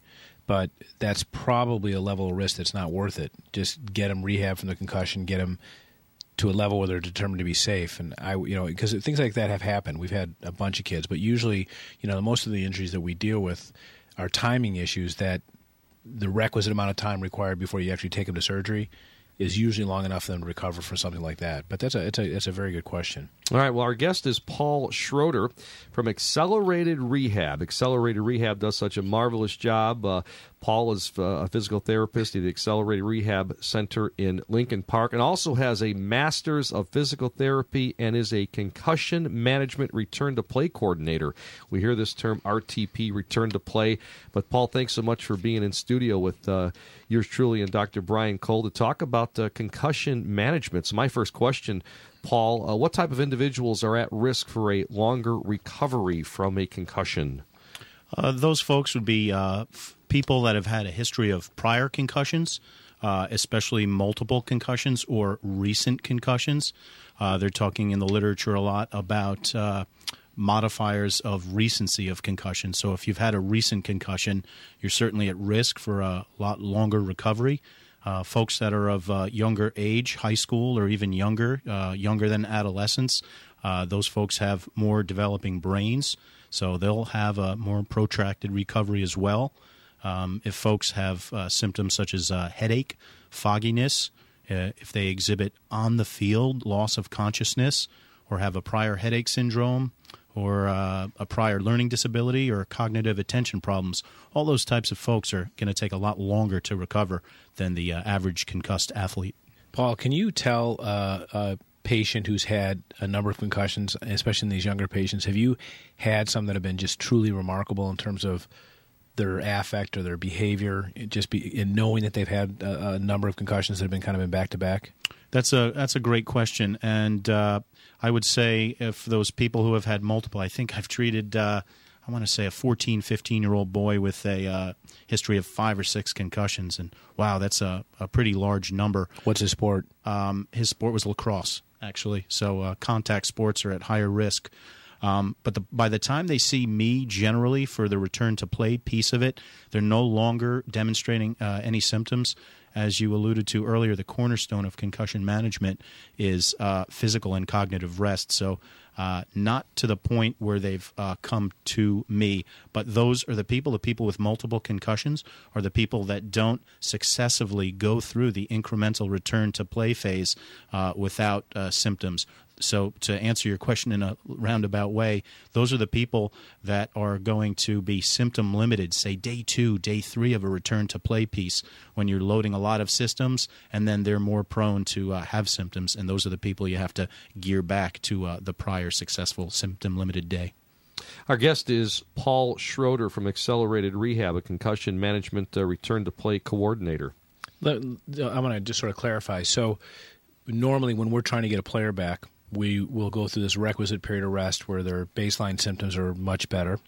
but that's probably a level of risk that's not worth it. Just get them rehab from the concussion, get them to a level where they're determined to be safe. And I, you know, because things like that have happened. We've had a bunch of kids, but usually, you know, most of the injuries that we deal with are timing issues that the requisite amount of time required before you actually take them to surgery is usually long enough for them to recover from something like that. But that's a it's a it's a very good question. All right. Well, our guest is Paul Schroeder from Accelerated Rehab. Accelerated Rehab does such a marvelous job. Uh, Paul is uh, a physical therapist at the Accelerated Rehab Center in Lincoln Park, and also has a Master's of Physical Therapy and is a Concussion Management Return to Play Coordinator. We hear this term R T P, Return to Play. But Paul, thanks so much for being in studio with uh, yours truly and Doctor Brian Cole to talk about uh, concussion management. So my first question, Paul, uh, what type of individuals are at risk for a longer recovery from a concussion? Uh, those folks would be uh, f- people that have had a history of prior concussions, uh, especially multiple concussions or recent concussions. Uh, they're talking in the literature a lot about uh, modifiers of recency of concussion. So if you've had a recent concussion, you're certainly at risk for a lot longer recovery. Uh, folks that are of uh, younger age, high school or even younger, uh, younger than adolescents, uh, those folks have more developing brains, so they'll have a more protracted recovery as well. Um, if folks have uh, symptoms such as uh, headache, fogginess, uh, if they exhibit on-the-field loss of consciousness or have a prior headache syndrome or uh, a prior learning disability or cognitive attention problems, all those types of folks are going to take a lot longer to recover than the uh, average concussed athlete. Paul, can you tell uh, a patient who's had a number of concussions, especially in these younger patients, have you had some that have been just truly remarkable in terms of their affect or their behavior, just be, in knowing that they've had a, a number of concussions that have been kind of in back-to-back? That's a that's a great question, and uh, I would say if those people who have had multiple, I think I've treated, uh, I want to say a fourteen, fifteen-year-old boy with a uh, history of five or six concussions, and wow, that's a, a pretty large number. What's his sport? Um, his sport was lacrosse, actually, so uh, contact sports are at higher risk. Um, but the, by the time they see me generally for the return to play piece of it, they're no longer demonstrating uh, any symptoms. As you alluded to earlier, the cornerstone of concussion management is uh, physical and cognitive rest. So uh, not to the point where they've uh, come to me, but those are the people, the people with multiple concussions are the people that don't successively go through the incremental return to play phase uh, without uh, symptoms. So to answer your question in a roundabout way, those are the people that are going to be symptom limited, say day two, day three of a return to play piece, when you're loading a lot of systems, and then they're more prone to uh, have symptoms, and those are the people you have to gear back to uh, the prior successful symptom limited day. Our guest is Paul Schroeder from Accelerated Rehab, a concussion management uh, return to play coordinator. I want to just sort of clarify. So normally when we're trying to get a player back, we will go through this requisite period of rest where their baseline symptoms are much better.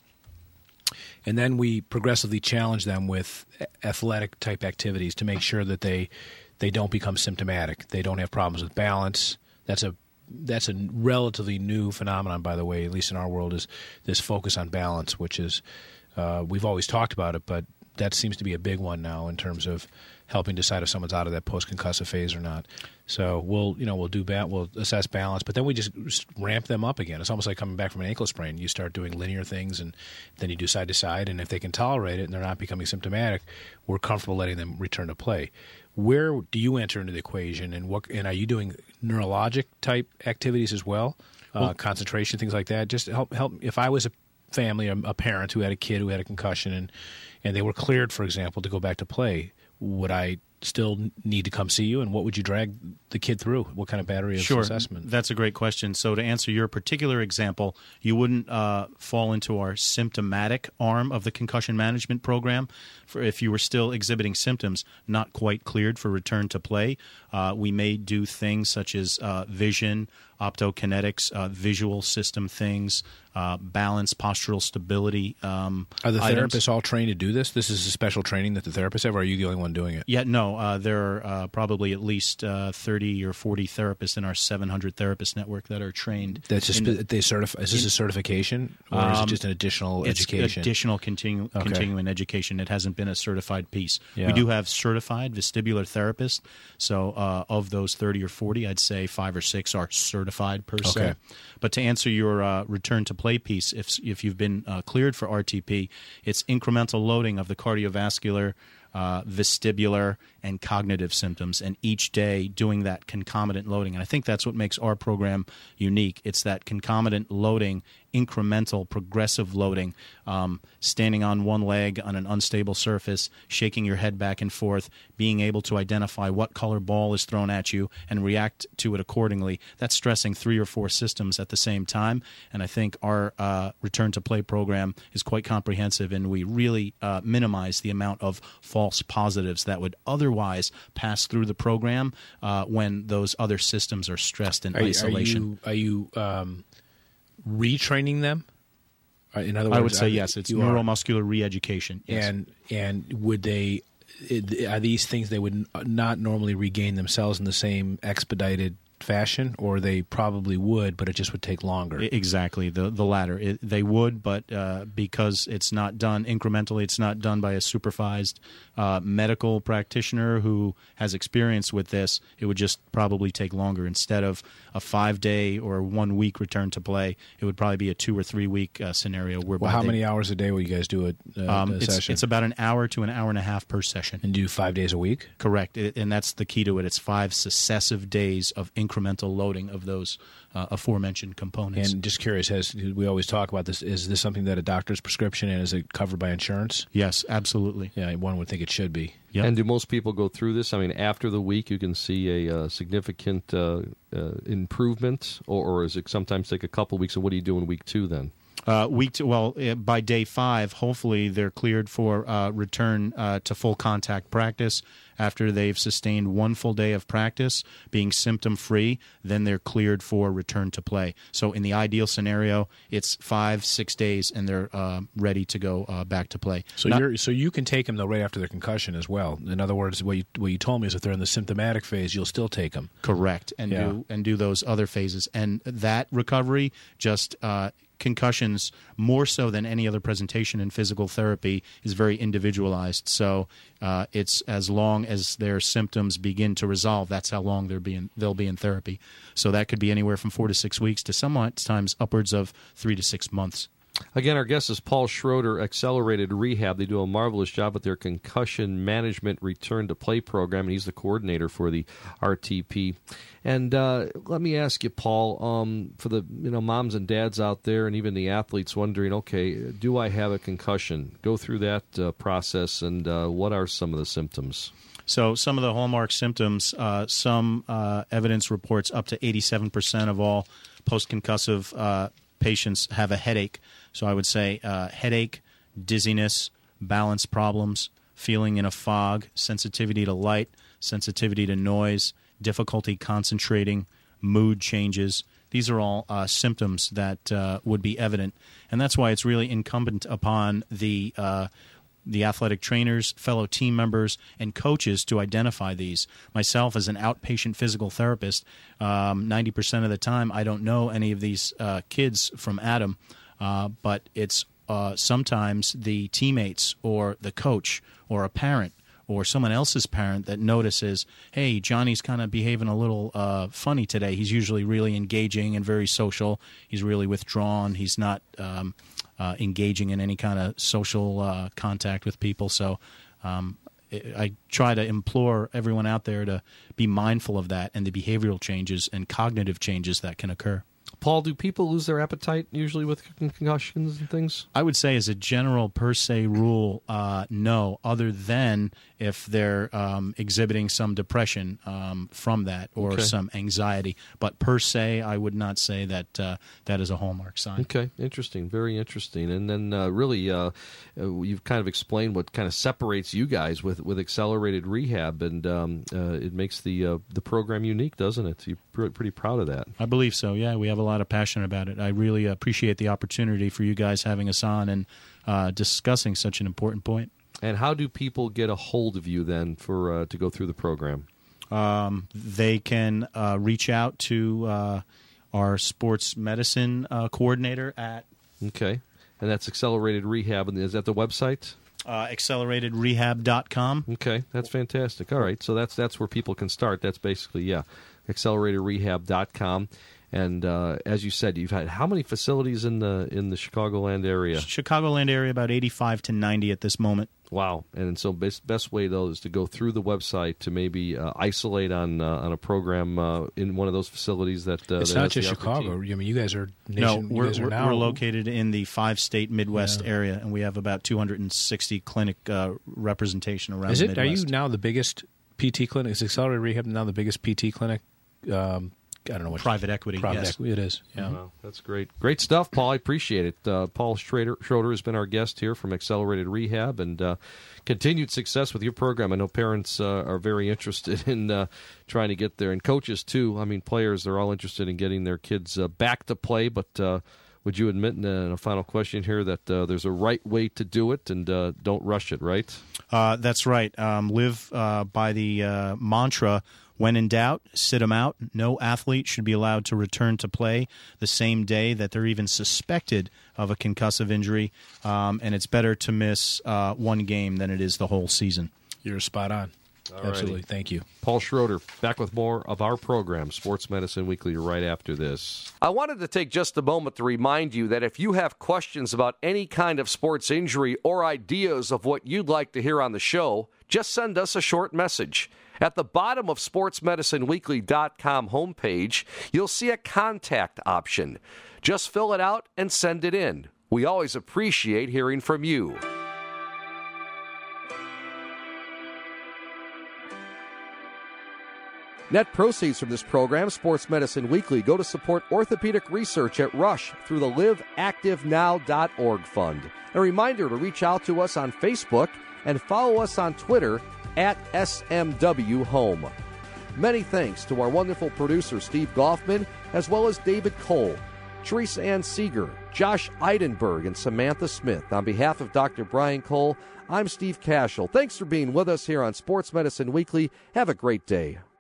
And then we progressively challenge them with athletic-type activities to make sure that they they don't become symptomatic. They don't have problems with balance. That's a that's a relatively new phenomenon, by the way, at least in our world, is this focus on balance, which is uh, we've always talked about it, but that seems to be a big one now in terms of helping decide if someone's out of that post-concussive phase or not. So we'll, you know, we'll do ba- we'll assess balance, but then we just ramp them up again. It's almost like coming back from an ankle sprain. You start doing linear things, and then you do side to side. And if they can tolerate it and they're not becoming symptomatic, we're comfortable letting them return to play. Where do you enter into the equation, and what? And are you doing neurologic type activities as well, well uh, concentration, things like that? Just help help. If I was a family, a, a parent who had a kid who had a concussion, and and they were cleared, for example, to go back to play, would I still need to come see you, and what would you drag the kid through? What kind of battery of sure. assessment? That's a great question. So to answer your particular example, you wouldn't uh, fall into our symptomatic arm of the concussion management program. For if you were still exhibiting symptoms, not quite cleared for return to play, uh, we may do things such as uh, vision, optokinetics, uh, visual system things, uh, balance, postural stability. Um, Are the items. therapists all trained to do this? This is a special training that the therapists have, or are you the only one doing it? Yeah, no. Uh, there are uh, probably at least uh, thirty or forty therapists in our seven hundred therapist network that are trained. That's just in, they certify. Is this in, a certification, or is it um, just an additional it's education? Additional continu- Okay. continuing education. It hasn't been a certified piece. Yeah. We do have certified vestibular therapists. So uh, of those thirty or forty, I'd say five or six are certified per se. Okay. But to answer your uh, return to play piece, if if you've been uh, cleared for R T P, it's incremental loading of the cardiovascular, uh, vestibular, and cognitive symptoms, and each day doing that concomitant loading. And I think that's what makes our program unique. It's that concomitant loading, incremental, progressive loading, um, standing on one leg on an unstable surface, shaking your head back and forth, being able to identify what color ball is thrown at you and react to it accordingly. That's stressing three or four systems at the same time. And I think our uh, return to play program is quite comprehensive, and we really uh, minimize the amount of false positives that would otherwise pass through the program uh, when those other systems are stressed in are, isolation. Are you, are you um, retraining them? Uh, In other words, I would say are- yes. It's you are. neuromuscular re-education. Yes. And and would they? Are these things they would not normally regain themselves in the same expedited fashion, or they probably would, but it just would take longer? Exactly, the the latter. It, they would, but uh, because it's not done incrementally, it's not done by a supervised uh, medical practitioner who has experience with this, it would just probably take longer. Instead of a five-day or one-week return to play, it would probably be a two- or three-week uh, scenario. Whereby Well, how they, many hours a day will you guys do a, a, um, a it's, session? it's about an hour to an hour and a half per session. And do five days a week? Correct, it, and that's the key to it. It's five successive days of incremental loading of those uh, aforementioned components. And just curious, as we always talk about this, is this something that a doctor's prescription, and is it covered by insurance? Yes, absolutely. Yeah, one would think it should be. Yep. And do most people go through this? I mean, after the week, you can see a uh, significant uh, uh, improvement, or, or is it sometimes take a couple weeks? And what do you do in week two then? Uh, week two, well, uh, by day five, hopefully they're cleared for uh, return uh, to full contact practice. After they've sustained one full day of practice, being symptom-free, then they're cleared for return to play. So in the ideal scenario, it's five, six days, and they're uh, ready to go uh, back to play. So Not- you're so you can take them though right after their concussion as well. In other words, what you, what you told me is if they're in the symptomatic phase, you'll still take them. Correct, and Yeah. do and do those other phases, and that recovery just uh, concussions more so than any other presentation in physical therapy is very individualized. So uh, it's as long as their symptoms begin to resolve, that's how long they're being they'll be in therapy. So that could be anywhere from four to six weeks to sometimes upwards of three to six months. Again, our guest is Paul Schroeder, Accelerated Rehab. They do a marvelous job with their concussion management return to play program, and he's the coordinator for the R T P. And uh, let me ask you, Paul, um, for the you know moms and dads out there, and even the athletes wondering, okay, do I have a concussion? Go through that uh, process, and uh, what are some of the symptoms? So some of the hallmark symptoms, uh, some uh, evidence reports up to eighty-seven percent of all post-concussive uh, patients have a headache. So I would say uh, headache, dizziness, balance problems, feeling in a fog, sensitivity to light, sensitivity to noise, difficulty concentrating, mood changes. These are all uh, symptoms that uh, would be evident. And that's why it's really incumbent upon the uh, the athletic trainers, fellow team members, and coaches to identify these. Myself, as an outpatient physical therapist, um, ninety percent of the time I don't know any of these uh, kids from Adam, uh, but it's uh, sometimes the teammates or the coach or a parent or someone else's parent that notices, hey, Johnny's kind of behaving a little uh, funny today. He's usually really engaging and very social. He's really withdrawn. He's not um, uh, engaging in any kind of social uh, contact with people. So um, I try to implore everyone out there to be mindful of that and the behavioral changes and cognitive changes that can occur. Paul, do people lose their appetite usually with con- concussions and things? I would say as a general per se rule, uh, no, other than if they're um, exhibiting some depression um, from that or Okay. some anxiety. But per se, I would not say that uh, that is a hallmark sign. Okay, interesting, very interesting. And then uh, really, uh, uh, you've kind of explained what kind of separates you guys with, with accelerated rehab, and um, uh, it makes the uh, the program unique, doesn't it? You're pr- pretty proud of that. I believe so, yeah. We have a lot of passion about it. I really appreciate the opportunity for you guys having us on and uh, discussing such an important point. And how do people get a hold of you then for uh, to go through the program? Um, they can uh, reach out to uh, our sports medicine uh, coordinator at Okay, and that's Accelerated Rehab, and is that the website? uh, accelerated rehab dot com. Okay, that's fantastic. All right, so that's that's where people can start. That's basically, yeah, accelerated rehab dot com. And uh, as you said, you've had how many facilities in the in the Chicagoland area? Chicagoland area, about eighty-five to ninety at this moment. Wow! And so best best way though is to go through the website to maybe uh, isolate on uh, on a program uh, in one of those facilities that. Uh, It's that not has just the Chicago. opportunity. I mean, you guys are No, nation, we're, you guys are we're, now we're located in the five-state Midwest Yeah. area, and we have about two hundred sixty clinic uh, representation around Is the it? Are Midwest. you now the biggest P T clinic? Is Accelerated Rehab now the biggest P T clinic? Um, I don't know what Private equity, Private yes. equity. It is. Yeah. Wow, that's great. Great stuff, Paul. I appreciate it. Uh, Paul Schrader, Schroeder has been our guest here from Accelerated Rehab, and uh, continued success with your program. I know parents uh, are very interested in uh, trying to get there, and coaches too. I mean, players, they're all interested in getting their kids uh, back to play, but uh, would you admit in a, in a final question here that uh, there's a right way to do it, and uh, don't rush it, right? Uh, that's right. Um, live uh, by the uh, mantra, when in doubt, sit them out. No athlete should be allowed to return to play the same day that they're even suspected of a concussive injury, um, and it's better to miss uh, one game than it is the whole season. You're spot on. Alrighty. Absolutely. Thank you. Paul Schroeder, back with more of our program, Sports Medicine Weekly, right after this. I wanted to take just a moment to remind you that if you have questions about any kind of sports injury or ideas of what you'd like to hear on the show, just send us a short message. At the bottom of sports medicine weekly dot com homepage, you'll see a contact option. Just fill it out and send it in. We always appreciate hearing from you. Net proceeds from this program, Sports Medicine Weekly, go to support orthopedic research at Rush through the live active now dot org fund. A reminder to reach out to us on Facebook and follow us on Twitter at S M W Home. Many thanks to our wonderful producer, Steve Goffman, as well as David Cole, Teresa Ann Seeger, Josh Eidenberg, and Samantha Smith. On behalf of Doctor Brian Cole, I'm Steve Cashel. Thanks for being with us here on Sports Medicine Weekly. Have a great day.